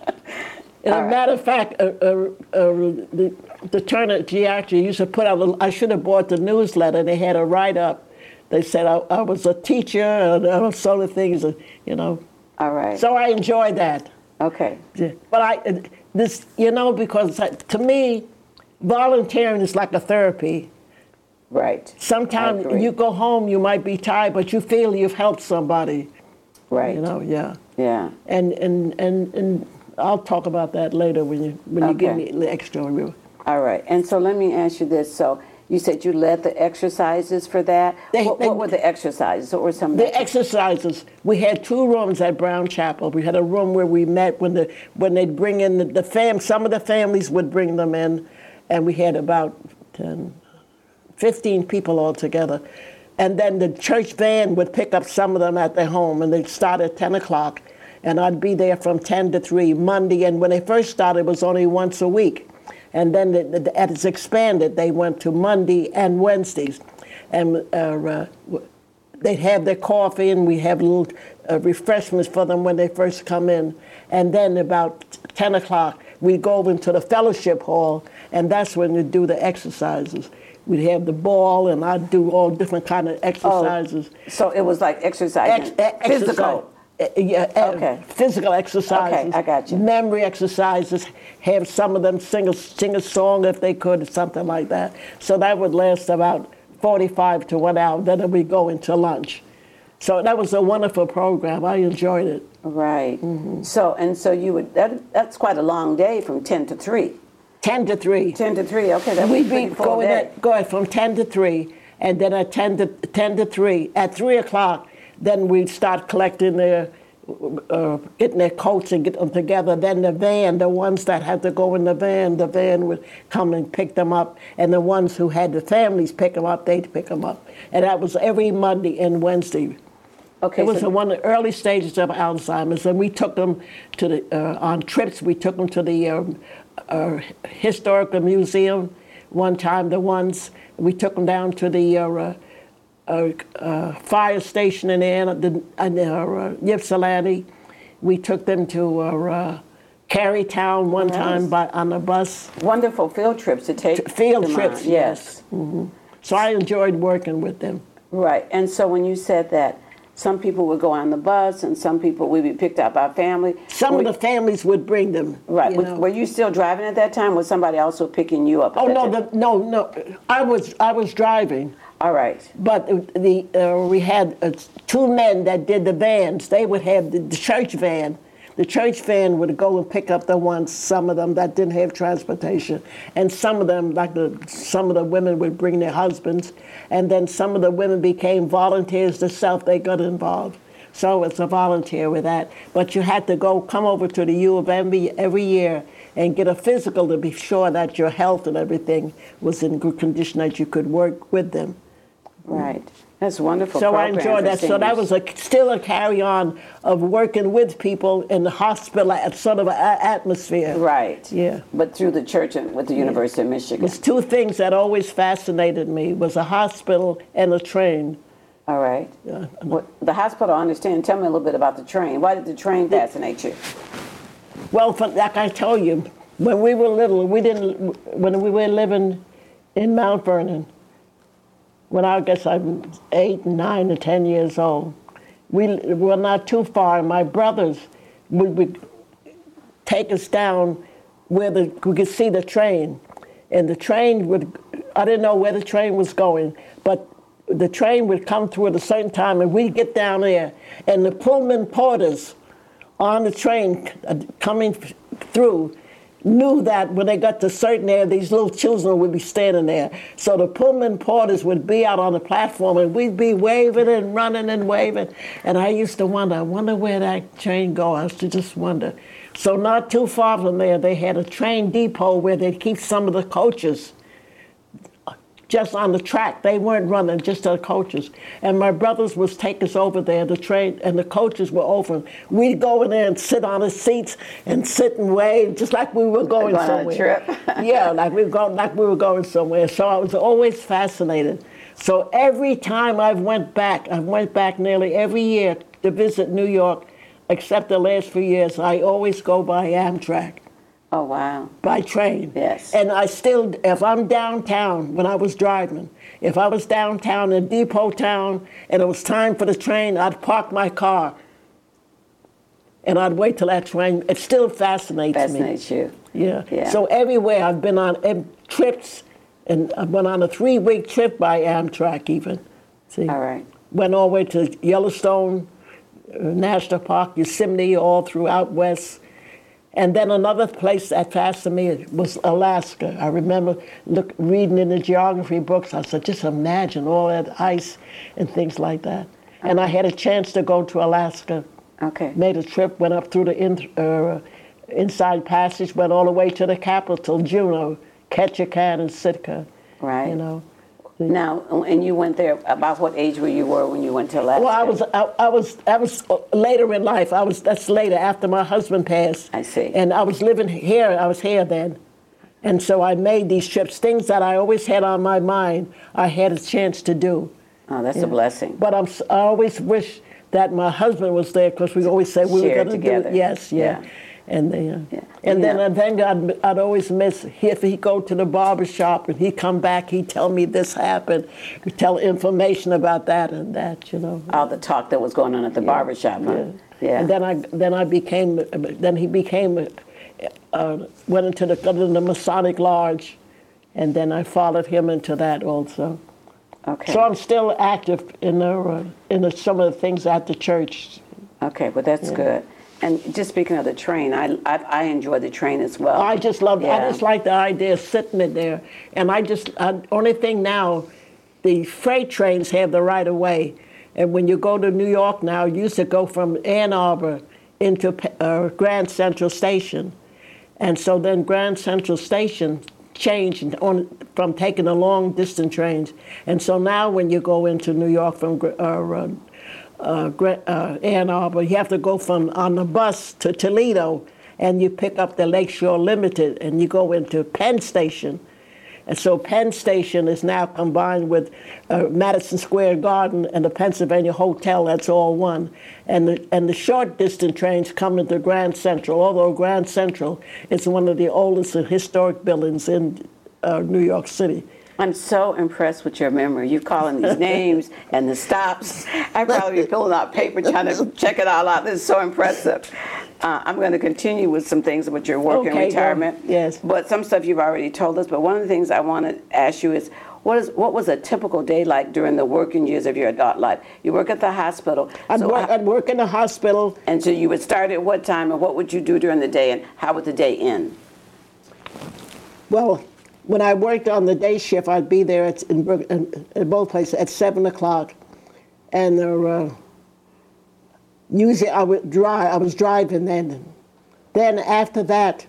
As a matter of fact, uh, uh, uh, the, the Turner Geriatric used to put out. A, I should have bought the newsletter. They had a write-up. They said I, I was a teacher and all sort of things, you know. All right. So I enjoyed that. Okay. Yeah. But I, this, you know, because to me, volunteering is like a therapy. Right. Sometimes I agree. you go home, you might be tired, but you feel you've helped somebody. Right. You know, yeah. Yeah. And and and and I'll talk about that later when you when you give Okay. me the extra review. All right. And so let me ask you this. So you said you led the exercises for that. They- what, they- what were the exercises? What were some of The exercises. We had two rooms at Brown Chapel. We had a room where we met when the when they'd bring in the, the fam. Some of the families would bring them in, and we had about ten, fifteen people all together. And then the church van would pick up some of them at their home, and they'd start at ten o'clock, and I'd be there from ten to three Monday. And when they first started, it was only once a week. And then the, the, as it's expanded, they went to Monday and Wednesdays. And uh, uh, they'd have their coffee, and we have little uh, refreshments for them when they first come in. And then about ten o'clock, we'd go over into the fellowship hall, and that's when we do the exercises. We'd have the ball, and I'd do all different kind of exercises. So it was like exercise, Ex- e- physical. exercise. Uh, yeah, uh, Okay. Physical exercises. Okay, I got you. Memory exercises. Have some of them sing a, sing a song if they could, something like that. So that would last about forty-five to one hour. Then we go into lunch. So that was a wonderful program. I enjoyed it. Right. So and so you would that that's quite a long day from ten to three. ten to three. ten to three. Okay, that And was we'd a be pretty full going day. at, going from ten to three, and then at ten to ten to three. At three o'clock, then we'd start collecting their, uh, getting their coats and get them together. Then the van, the ones that had to go in the van, the van would come and pick them up, and the ones who had the families pick them up, they'd pick them up. And that was every Monday and Wednesday. Okay. It was so, in one of the early stages of Alzheimer's, and we took them to the uh, on trips. We took them to the um, uh, historical museum one time. The ones we took them down to the uh, uh, uh, fire station in Anna, the, in uh, Ypsilanti. We took them to uh, uh, Carytown one Nice. time by on a bus. wonderful field trips to take. Field them trips, on. yes. hmm So I enjoyed working with them. Right. And so when you said that some people would go on the bus and some people would be picked up by family. Some were, of the families would bring them. Right. you Were, know. were you still driving at that time? Was somebody also picking you up? At Oh that no, time? the, no, no! I was I was driving, All right. but the uh, we had uh, two men that did the vans. They would have the, the church van. The church van would go and pick up the ones, some of them that didn't have transportation, and some of them, like the some of the women, would bring their husbands, and then some of the women became volunteers themselves. They got involved. So it's a volunteer with that. But you had to go, come over to the U of M every year and get a physical to be sure that your health and everything was in good condition, that you could work with them. Right. That's a wonderful. So I program enjoyed for that. So that seniors. was a, still a carry-on of working with people in the hospital at sort of an atmosphere. Right. Yeah. But through the church and with the University of Michigan. There's two things that always fascinated me, was a hospital and a train. All right. Yeah. What, the hospital, I understand. Tell me a little bit about the train. Why did the train fascinate you? Well, for, like I told you, when we were little, we didn't. When we were living in Mount Vernon, when I guess I'm eight, nine, or ten years old. We were not too far. My brothers would, would take us down where the, we could see the train. And the train would, I didn't know where the train was going, but the train would come through at a certain time, and we'd get down there, and the Pullman porters on the train coming through knew that when they got to certain area, these little children would be standing there. So the Pullman porters would be out on the platform, and we'd be waving and running and waving. And I used to wonder, I wonder where that train go. I used to just wonder. So not too far from there, they had a train depot where they'd keep some of the coaches just on the track. They weren't running, just the coaches. And my brothers was take us over there, the train, and the coaches were over. We'd go in there and sit on the seats and sit and wave, just like we were going, going somewhere. On a trip. Yeah, like we were going, like we were going somewhere. So I was always fascinated. So every time I went back, I went back nearly every year to visit New York, except the last few years. I always go by Amtrak. Oh, wow. By train. Yes. And I still, if I'm downtown when I was driving, if I was downtown in Depot Town and it was time for the train, I'd park my car and I'd wait till that train. It still fascinates, fascinates me. you. Yeah. yeah. So everywhere I've been on eh, trips, and I went on a three-week trip by Amtrak even. See? All right. Went all the way to Yellowstone uh, National Park, Yosemite, all throughout West. And then another place that fascinated me was Alaska. I remember look, reading in the geography books, I said, just imagine all that ice and things like that. Okay. And I had a chance to go to Alaska. Okay. Made a trip, went up through the in, uh, Inside Passage, went all the way to the capital, Juneau, Ketchikan and Sitka. Right. You know. Now, and you went there, about what age were you were when you went to Alaska? Well, I was, I, I was, I was later in life. I was, that's later, after my husband passed. I see. And I was living here, I was here then. And so I made these trips, things that I always had on my mind, I had a chance to do. Oh, that's yeah. a blessing. But I'm, I always wish that my husband was there, because we always said we Share were going to do it. Yes, yeah. yeah. And, uh, yeah. and yeah. then, and then I'd, I'd always miss, if he'd go to the barber shop and he'd come back, he'd tell me this happened, he'd tell information about that and that, you know. All the talk that was going on at the yeah. barber shop, huh? Yeah. yeah. And then I, then I became, then he became, uh, went into the, the Masonic Lodge, and then I followed him into that also. Okay. So I'm still active in the, uh, in the, some of the things at the church. Okay, well that's yeah. good. And just speaking of the train, I, I I enjoy the train as well. I just love yeah. I just like the idea of sitting in there. And I just, I, only thing now, the freight trains have the right of way. And when you go to New York now, you used to go from Ann Arbor into uh, Grand Central Station. And so then Grand Central Station changed on, from taking the long distance trains. And so now when you go into New York from uh, Uh, uh, Ann Arbor, you have to go from on the bus to Toledo, and you pick up the Lakeshore Limited, and you go into Penn Station. And so Penn Station is now combined with uh, Madison Square Garden and the Pennsylvania Hotel. That's all one. And the, and the short distance trains come into Grand Central, although Grand Central is one of the oldest historic buildings in uh, New York City. I'm so impressed with your memory. You're calling these names and the stops. I'd probably be filling out paper trying to check it all out. This is so impressive. Uh, I'm going to continue with some things with your work okay, and retirement. Well, yes. But some stuff you've already told us. But one of the things I want to ask you is, what is what was a typical day like during the working years of your adult life? You work at the hospital. I'd, so work, I'd work in the hospital. And so you would start at what time, and what would you do during the day, and how would the day end? Well, when I worked on the day shift, I'd be there at, in, in, in both places at seven o'clock, and uh, usually I would drive. I was driving then. Then after that,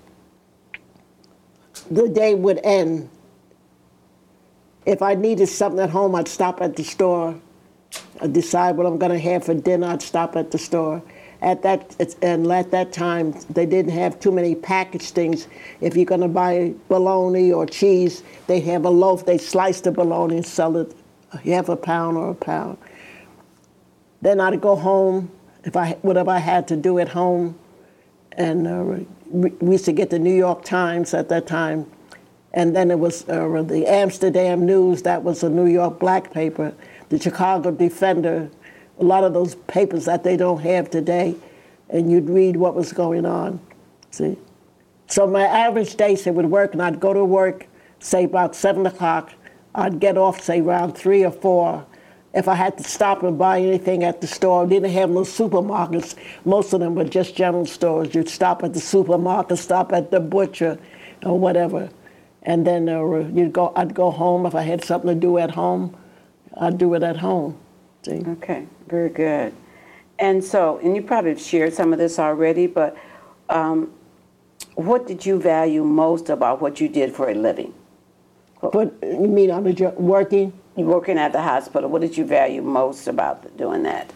the day would end. If I needed something at home, I'd stop at the store. I'd decide what I'm going to have for dinner. I'd stop at the store. At that and at that time, they didn't have too many packaged things. If you're going to buy bologna or cheese, they have a loaf. They slice the bologna and sell it half a pound or a pound. Then I'd go home, if I whatever I had to do at home, and uh, we used to get the New York Times at that time, And then it was uh, the Amsterdam News, that was a New York black paper, the Chicago Defender, a lot of those papers that they don't have today, and you'd read what was going on, see? So my average day, say, would work, and I'd go to work, say, about seven o'clock. I'd get off, say, around three or four. If I had to stop and buy anything at the store, we didn't have no supermarkets. Most of them were just general stores. You'd stop at the supermarket, stop at the butcher, or whatever. And then uh, you'd go. I'd go home. If I had something to do at home, I'd do it at home. See? Okay, very good. And so, and you probably have shared some of this already, but um, what did you value most about what you did for a living? What, you mean on the jo- working? Working at the hospital, what did you value most about doing that?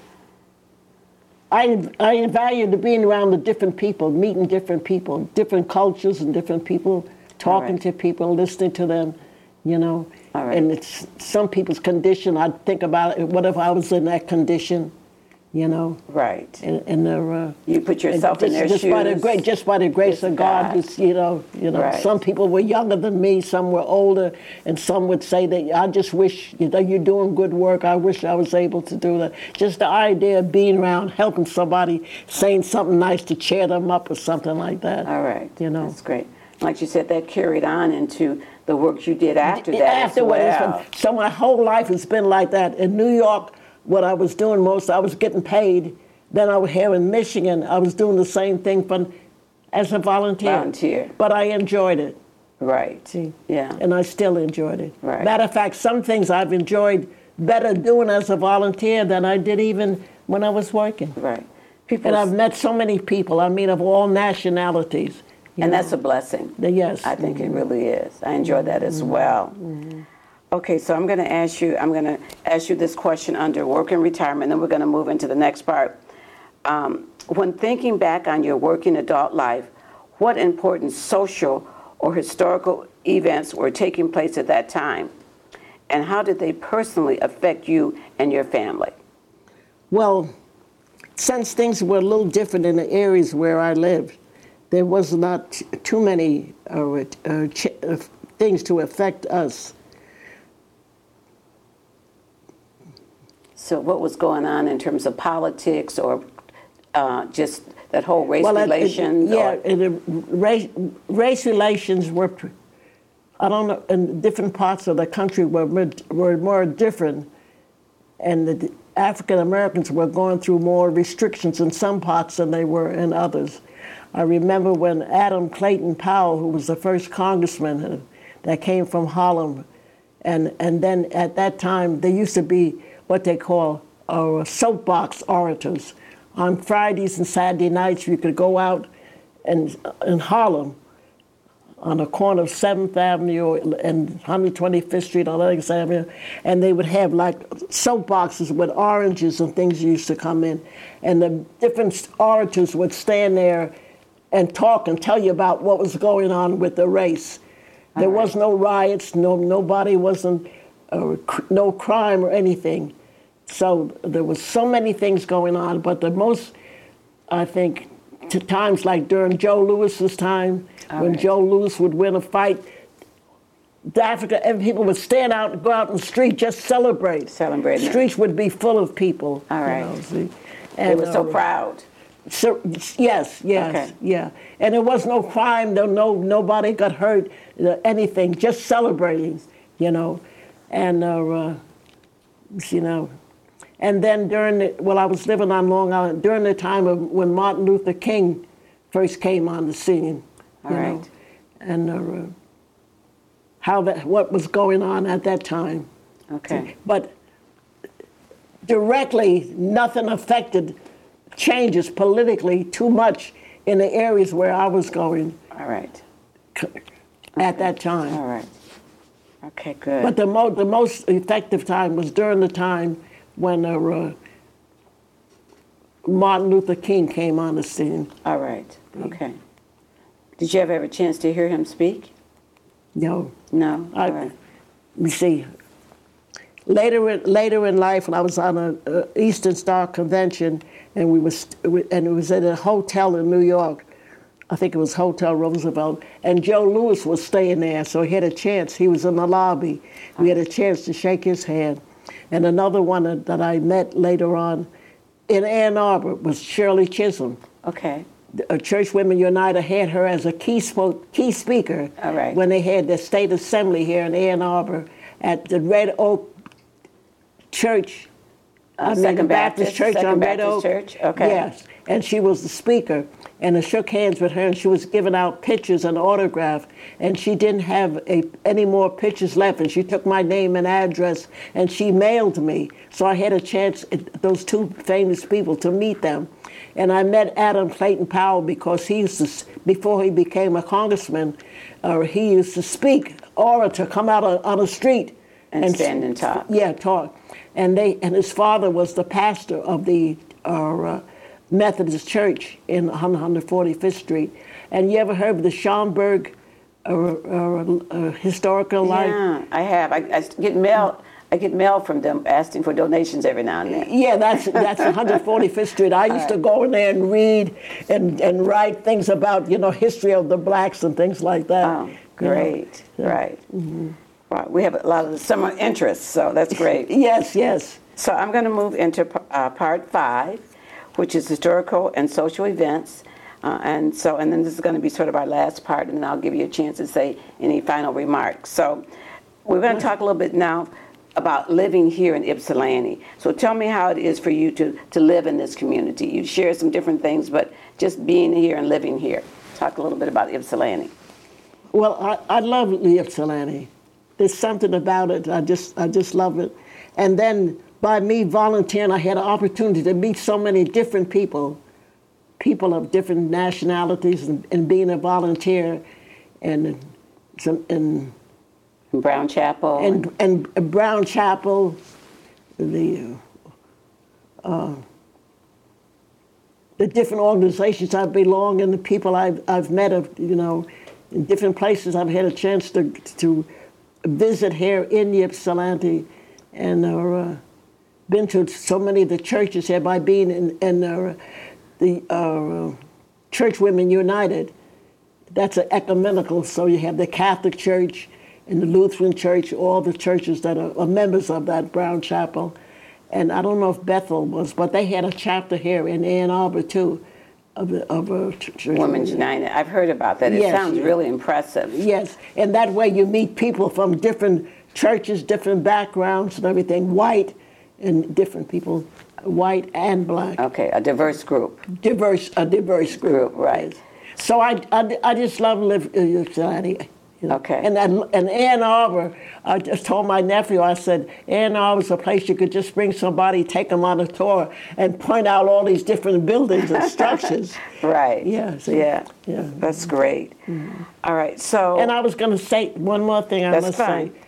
I, I valued being around the different people, meeting different people, different cultures and different people, talking right. to people, listening to them, you know. All right. And it's some people's condition, I'd think about it, what if I was in that condition, you know. Right. And, and uh, you put yourself in just, their just shoes. By the grace, just by the grace Just of God, God. just, you know, you know. Right. Some people were younger than me, some were older, and some would say that I just wish, you know, you're doing good work. I wish I was able to do that. Just the idea of being around, helping somebody, saying something nice to cheer them up or something like that. All right. You know. That's great. Like you said, that carried on into the work you did after that Afterwards, as well. so my whole life has been like that. In New York, what I was doing most, I was getting paid. Then I was here in Michigan, I was doing the same thing for, as a volunteer. Volunteer. But I enjoyed it. Right. See? Yeah. And I still enjoyed it. Right. Matter of fact, some things I've enjoyed better doing as a volunteer than I did even when I was working. Right. People. And I've met so many people, I mean, of all nationalities. And know. that's a blessing. Yes. I think it really is. I enjoy that as well. Mm-hmm. Okay, so I'm going to ask you. I'm going to ask you this question under work and retirement. Then we're going to move into the next part. Um, when thinking back on your working adult life, what important social or historical events were taking place at that time, and how did they personally affect you and your family? Well, since things were a little different in the areas where I lived, there was not too many uh, uh, ch- uh, things to affect us. So what was going on in terms of politics or uh, just that whole race well, relations? It, yeah, or? it, it, race, race relations were, I don't know, in different parts of the country were, were more different, and the African Americans were going through more restrictions in some parts than they were in others. I remember when Adam Clayton Powell, who was the first congressman that came from Harlem, and, and then at that time, there used to be what they call uh, soapbox orators. On Fridays and Saturday nights, you could go out and, in Harlem on the corner of seventh Avenue and one hundred twenty-fifth Street on Lenox Avenue, and they would have like soapboxes with oranges and things used to come in. And the different orators would stand there and talk and tell you about what was going on with the race. There right. was no riots, no nobody wasn't, uh, cr- no crime or anything. So there was so many things going on, but the most, I think, to times like during Joe Lewis's time, All when right. Joe Lewis would win a fight, the Africa, and people would stand out and go out in the street, just celebrate. Celebrate. Streets would be full of people. All right. You know, see? And, they were so uh, proud. So, yes, yes, okay. yeah. And there was no crime, no, no nobody got hurt, uh, anything, just celebrating, you know. And, uh, uh, you know, and then during the, well, I was living on Long Island, during the time of when Martin Luther King first came on the scene, All you right. know, and uh, how that, what was going on at that time. Okay. But directly, nothing affected changes politically too much in the areas where I was going. All right. At okay. that time. All right. Okay, good. But the, mo- the most effective time was during the time when uh, uh, Martin Luther King came on the scene. All right. Okay. Did you ever have a chance to hear him speak? No. No? I, All right. You see, later in, later in life, when I was on an uh, Eastern Star convention, and we was and it was at a hotel in New York, I think it was Hotel Roosevelt, and Joe Louis was staying there, so he had a chance. He was in the lobby. We had a chance to shake his hand. And another one that I met later on in Ann Arbor was Shirley Chisholm. Okay. Uh, Church Women United had her as a key, spoke, key speaker All right. when they had the state assembly here in Ann Arbor at the Red Oak Church. Uh, I mean, Second the Baptist, Baptist Church Second on Red Baptist Oak. Church? Okay. Yes, and she was the speaker, and I shook hands with her, and she was giving out pictures and autograph, and she didn't have a, any more pictures left, and she took my name and address, and she mailed me, so I had a chance, those two famous people, to meet them. And I met Adam Clayton Powell because he used to, before he became a congressman, uh, he used to speak, orator, come out on, on the street. And, and stand and talk. Yeah, talk. And they and his father was the pastor of the uh, uh, Methodist Church in one forty-fifth Street. And you ever heard of the Schomburg uh, uh, uh, historical life? Yeah, I have. I, I get mail. I get mail from them asking for donations every now and then. Yeah, that's that's one forty-fifth Street. I used right. to go in there and read and, and write things about, you know, history of the blacks and things like that. Oh, great. You know? Right. Mm-hmm. Right. We have a lot of similar interests, so that's great. Yes, yes. So I'm going to move into uh, part five, which is historical and social events. Uh, and so, and then this is going to be sort of our last part, and then I'll give you a chance to say any final remarks. So we're going to talk a little bit now about living here in Ypsilanti. So tell me how it is for you to, to live in this community. You share some different things, but just being here and living here. Talk a little bit about Ypsilanti. Well, I, I love Ypsilanti. There's something about it. I just I just love it. And then by me volunteering, I had an opportunity to meet so many different people, people of different nationalities, and, and being a volunteer, and some and Brown Chapel and and, and Brown Chapel, the uh, the different organizations I belong in, the people I've I've met, of you know, in different places. I've had a chance to to. visit here in Ypsilanti, and uh, been to so many of the churches here by being in, in uh, the uh, Church Women United. That's an ecumenical, so you have the Catholic Church and the Lutheran Church, all the churches that are, are members of that Brown Chapel. And I don't know if Bethel was, but they had a chapter here in Ann Arbor too, of the of a Church Women's United. I've heard about that. It yes, sounds yes. really impressive. Yes, and that way you meet people from different churches, different backgrounds and everything, white and different people, white and black. Okay, a diverse group. Diverse, a diverse group. group right. So I, I, I just love living in Ypsilanti. You know? Okay. And, and, and Ann Arbor, I just told my nephew, I said, Ann Arbor's a place you could just bring somebody, take them on a tour, and point out all these different buildings and structures. Right. Yeah. See? Yeah. Yeah. That's great. Mm-hmm. All right. So. And I was going to say one more thing. I that's must fine. say.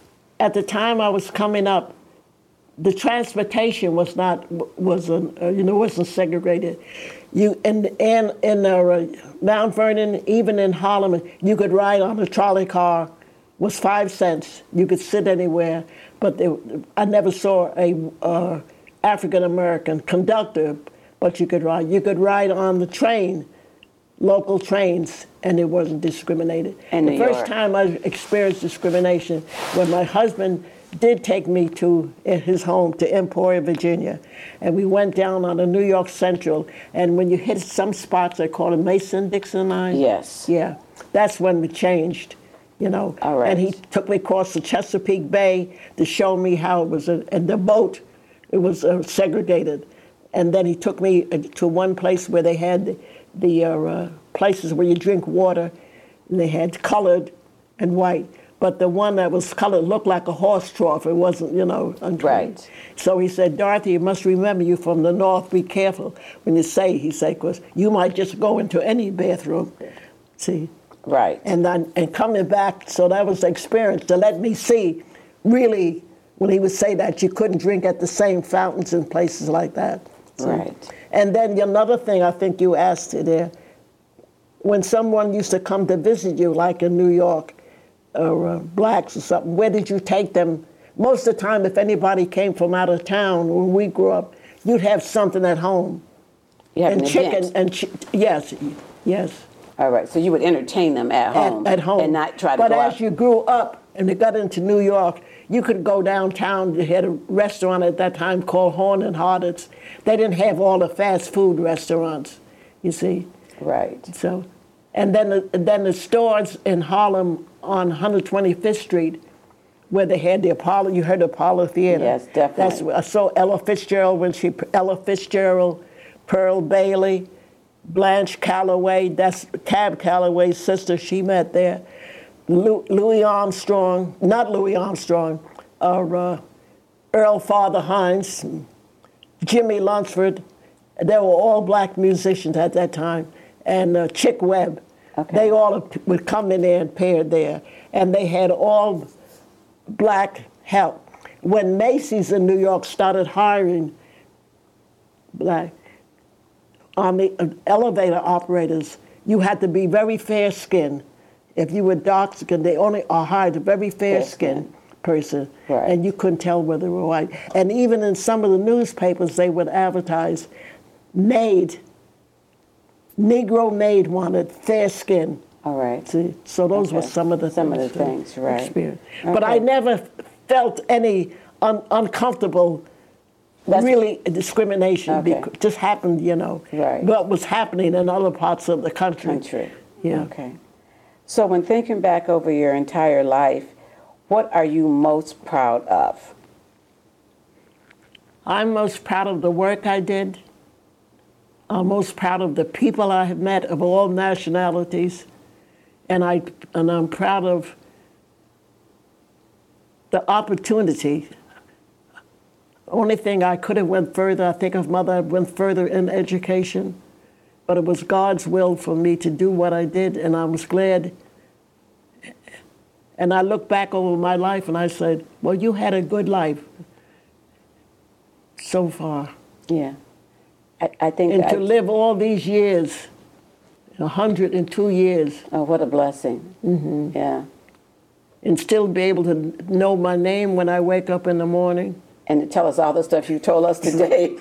At the time I was coming up, the transportation was not wasn't uh, you know wasn't segregated. You and and in uh, Mount Vernon, even in Harlem, you could ride on a trolley car. Was five cents. You could sit anywhere, but they, I never saw a uh, African American conductor. But you could ride. You could ride on the train, local trains, and it wasn't discriminated. In the New first York. time I experienced discrimination when my husband did take me to his home to Emporia, Virginia, and we went down on the New York Central, and when you hit some spots, they call it Mason-Dixon line. Yes. Yeah, that's when we changed, you know. All right. And he took me across the Chesapeake Bay to show me how it was, a, and the boat, it was uh, segregated. And then he took me to one place where they had the, the uh, uh, places where you drink water, and they had colored and white. But the one that was colored looked like a horse trough. It wasn't, you know, unclean. Right. So he said, Dorothy, you must remember you from the North. Be careful when you say, he said, because you might just go into any bathroom. See? Right. And then and coming back, so that was the experience to let me see, really, when he would say that you couldn't drink at the same fountains and places like that. See? Right. And then another thing I think you asked there, when someone used to come to visit you, like in New York, or uh, blacks or something, where did you take them? Most of the time, if anybody came from out of town when we grew up, you'd have something at home. You have and an chicken event. and chi- yes, yes. All right. So you would entertain them at home. At, at home. And not try to but go as out. you grew up and you got into New York, you could go downtown. You had a restaurant at that time called Horn and Hardit's. They didn't have all the fast food restaurants, you see. Right. So, and then the, then the stores in Harlem on one hundred twenty-fifth Street, where they had the Apollo. You heard the Apollo Theater. Yes, definitely. That's I saw Ella Fitzgerald when she Ella Fitzgerald, Pearl Bailey, Blanche Calloway. That's Cab Calloway's sister. She met there. Lou, Louis Armstrong, not Louis Armstrong, or uh, Earl Father Hines, Jimmy Lunsford. They were all black musicians at that time, and uh, Chick Webb. Okay. They all would come in there and pair there, and they had all black help. When Macy's in New York started hiring black on the uh, elevator operators, you had to be very fair-skinned. If you were dark-skinned, they only hired a very fair-skinned person, right. and you couldn't tell whether they were white. And even in some of the newspapers, they would advertise maid, Negro maid wanted, fair-skinned. All right. See, so those Okay. were some of the some things of the things, right? Experience. Okay. But I never felt any un- uncomfortable, That's, really discrimination. Okay. Because it just happened, you know. Right. What was happening in other parts of the country. country. Yeah. Okay. So when thinking back over your entire life, what are you most proud of? I'm most proud of the work I did. I'm most proud of the people I have met of all nationalities. And, I, and I'm proud of the opportunity. Only thing I could have went further, I think if Mother had went further in education, but it was God's will for me to do what I did, and I was glad. And I look back over my life and I said, well, you had a good life so far. Yeah. I, I think And I, to live all these years, one hundred two years, oh, what a blessing. Mm-hmm. Yeah. and still be able to know my name when I wake up in the morning. And to tell us all the stuff you told us today.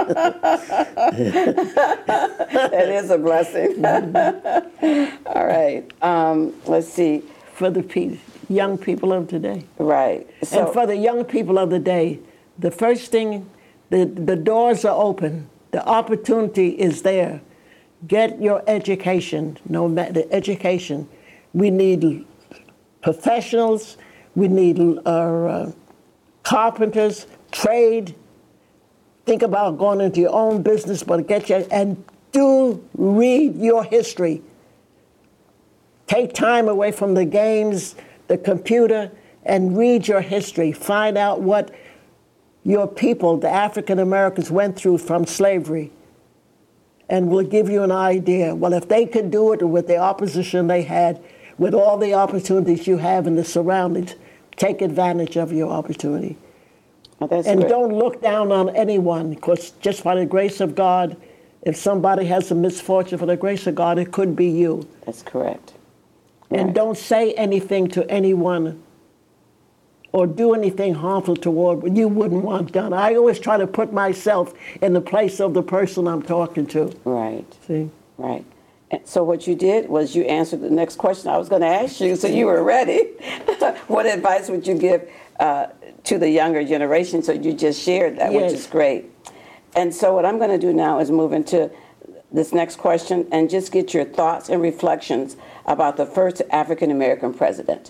That is a blessing. Mm-hmm. All right. Um, let's see. For the pe- young people of today. Right. So, and for the young people of the day, the first thing, the, the doors are open. The opportunity is there. Get your education, no matter education. We need professionals. We need uh, uh, carpenters, trade. Think about going into your own business, but get your, and do read your history. Take time away from the games, the computer, and read your history. Find out what your people, the African Americans, went through from slavery. And will give you an idea. Well, if they could do it with the opposition they had, with all the opportunities you have in the surroundings, take advantage of your opportunity. oh, that's And great. don't look down on anyone, because just by the grace of God, if somebody has a misfortune, for the grace of God, it could be you. That's correct. And Right. don't say anything to anyone or do anything harmful toward what you wouldn't want done. I always try to put myself in the place of the person I'm talking to. Right. See? Right. And so what you did was you answered the next question I was going to ask you, so you were ready. What advice would you give uh, to the younger generation? So you just shared that, Yes. which is great. And so what I'm going to do now is move into this next question and just get your thoughts and reflections about the first African American president.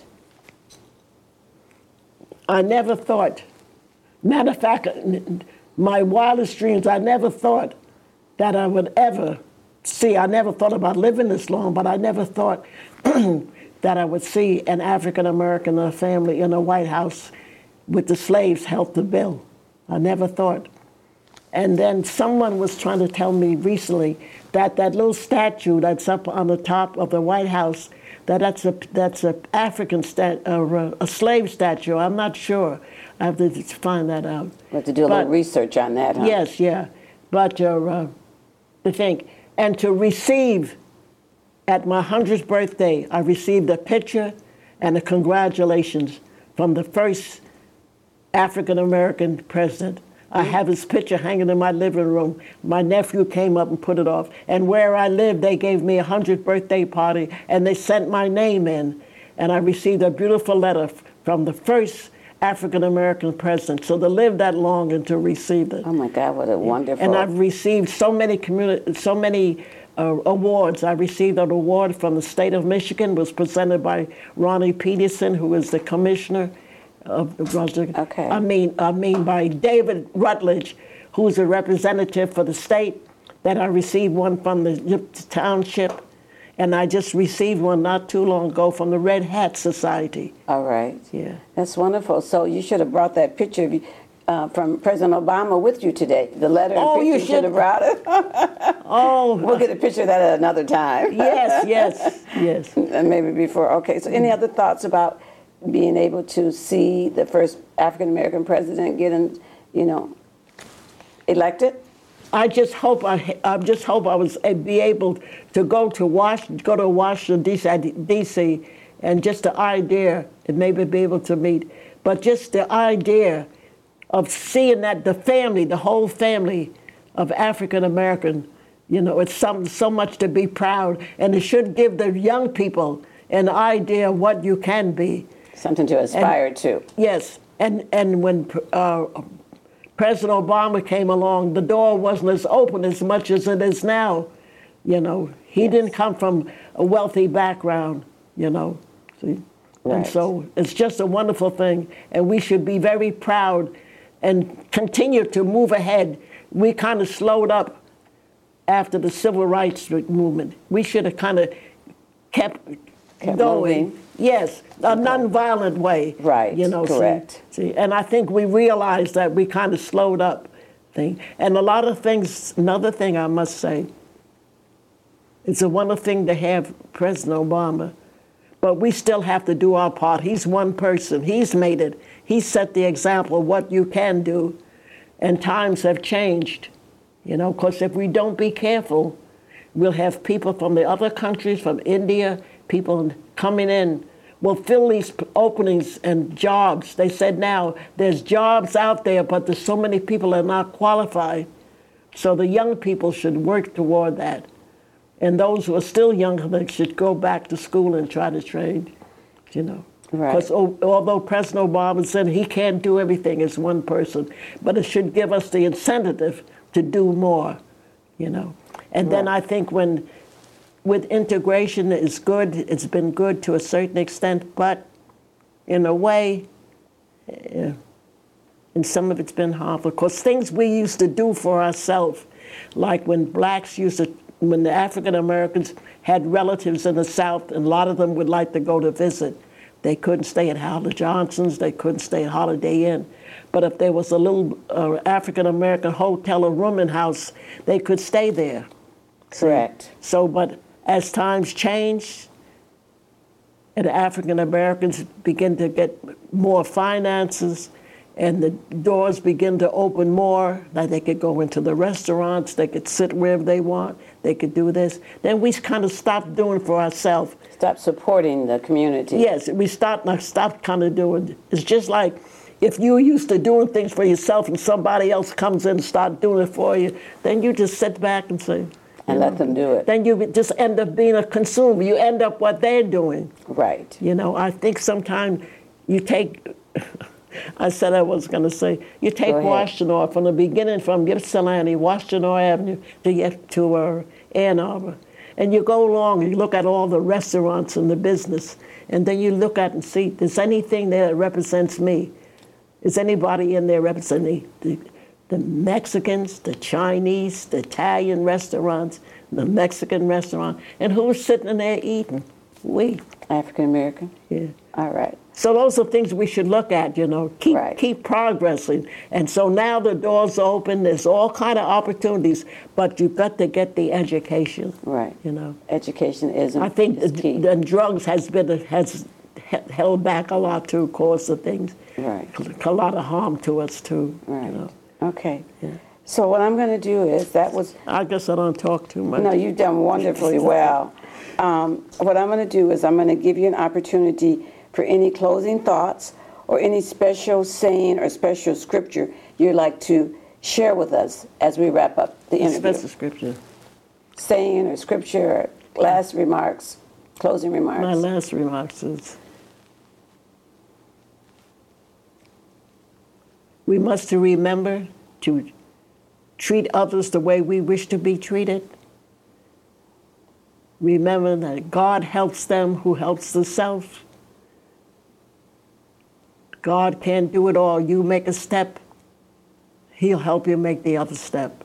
I never thought, matter of fact, my wildest dreams, I never thought that I would ever see, I never thought about living this long, but I never thought that I would see an African American or family in a White House with the slaves help the bill. I never thought. And then someone was trying to tell me recently that that little statue that's up on the top of the White House, that that's a that's a African stat, uh, a slave statue. I'm not sure. I have to find that out. We have to do a But- little research on that, huh? Yes, yeah. But uh, uh, to think, and to receive, at my hundredth birthday, I received a picture and a congratulations from the first African American president I have his picture hanging in my living room. My nephew came up and put it off. And where I live, they gave me a hundredth birthday party, and they sent my name in. And I received a beautiful letter from the first African-American president. So to live that long and to receive it. Oh my God, what a wonderful. And I've received so many communi- so many uh, awards. I received an award from the state of Michigan. It was presented by Ronnie Peterson, who is the commissioner of the Okay. I mean, I mean by David Rutledge, who's a representative for the state. That I received one from the township, and I just received one not too long ago from the Red Hat Society. All right. Yeah. That's wonderful. So you should have brought that picture of you, uh, from President Obama with you today. The letter and Oh, picture, you you should have brought it. Oh, We'll get a picture of that at another time. yes, yes, yes. And maybe before. Okay, so any other thoughts about being able to see the first African-American president getting, you know, elected? I just hope I, I just hope I was uh, be able to go to Wash, go to Washington D C, and just the idea, and maybe be able to meet, but just the idea of seeing that the family, the whole family of African American, you know, it's something so much to be proud, and it should give the young people an idea of what you can be. Something to aspire And- to. Yes, and and when uh, President Obama came along, the door wasn't as open as much as it is now. You know, he Yes. didn't come from a wealthy background, you know. See? Right. And so it's just a wonderful thing, and we should be very proud and continue to move ahead. We kind of slowed up after the civil rights movement. We should have kind of kept, Kept going. moving. Yes, a nonviolent way. Right, You know, see- correct. See, and I think we realized that we kind of slowed up thing. And a lot of things, another thing I must say, it's a wonderful thing to have President Obama, but we still have to do our part. He's one person. He's made it. He set the example of what you can do, and times have changed. You know, because if we don't be careful, we'll have people from the other countries, from India, people coming in, will fill these p- openings and jobs. They said now there's jobs out there, but there's so many people that are not qualified. So the young people should work toward that. And those who are still young, they should go back to school and try to train, you know. Right. Because although President Obama said he can't do everything as one person, but it should give us the incentive to do more, you know. And then I think when with integration is good, it's been good to a certain extent, but in a way, uh, and some of it's been harmful. Because things we used to do for ourselves, like when blacks used to, when the African Americans had relatives in the South, and a lot of them would like to go to visit, they couldn't stay at Howard Johnson's, they couldn't stay at Holiday Inn. But if there was a little uh, African American hotel or rooming house, they could stay there. Correct. So, but as times change, and African Americans begin to get more finances, and the doors begin to open more, like they could go into the restaurants, they could sit wherever they want, they could do this, then we kind of stop doing for ourselves. Stop supporting the community. Yes, we start now stop kind of doing. It's just like if you used to doing things for yourself and somebody else comes in and start doing it for you, then you just sit back and say, And let them do it. then you just end up being a consumer. You end up what they're doing. Right. You know, I think sometimes you take, I said I was going to say, you take Go ahead. Washtenaw from the beginning, from Ypsilanti, Washtenaw Avenue, to get to uh, Ann Arbor. And you go along and you look at all the restaurants and the business, and then you look at and see, is anything there that represents me? Is anybody in there representing the, the Mexicans, the Chinese, the Italian restaurants, the Mexican restaurant? And who's sitting in there eating? We. African American? Yeah. All right. So those are things we should look at, you know, keep Right. keep progressing. And so now the doors are open, there's all kind of opportunities, but you've got to get the education. Right. You know. Education is, I think is the, key. the drugs has been has he- held back a lot too, cause of things. Right. A lot of harm to us too. Right. You know. Okay. Yeah. So what I'm going to do is, that was, I guess I don't talk too much. no, you've done wonderfully well. Um, what I'm going to do is I'm going to give you an opportunity for any closing thoughts or any special saying or special scripture you'd like to share with us as we wrap up the interview? Special scripture. Saying or scripture, or last remarks, closing remarks. My last remarks is, we must remember to treat others the way we wish to be treated. Remember that God helps them who helps the self. God can't do it all. You make a step, He'll help you make the other step.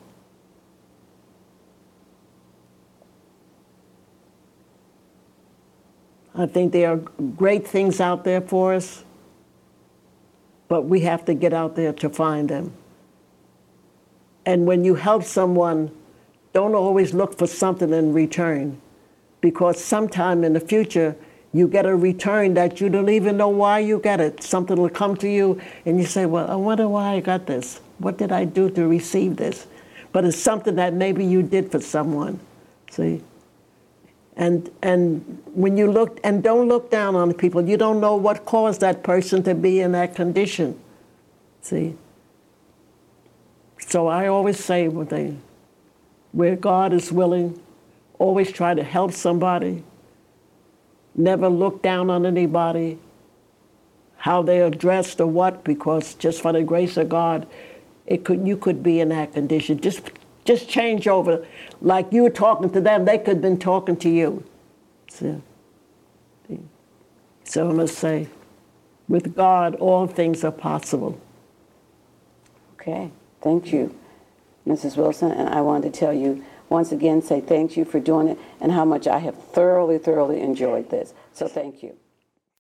I think there are great things out there for us, but we have to get out there to find them. And when you help someone, don't always look for something in return, because sometime in the future, you get a return that you don't even know why you get it. Something will come to you, and you say, well, I wonder why I got this. What did I do to receive this? But it's something that maybe you did for someone, see? And and when you look, and don't look down on people. You don't know what caused that person to be in that condition, see? So I always say, when they, where God is willing, always try to help somebody. Never look down on anybody, how they are dressed or what, because just for the grace of God, it could you could be in that condition. Just just change over. Like you were talking to them, they could have been talking to you. So, so I must say, with God, all things are possible. Okay, thank you, Missus Wilson. And I wanted to tell you, once again, say thank you for doing it and how much I have thoroughly, thoroughly enjoyed this. So thank you.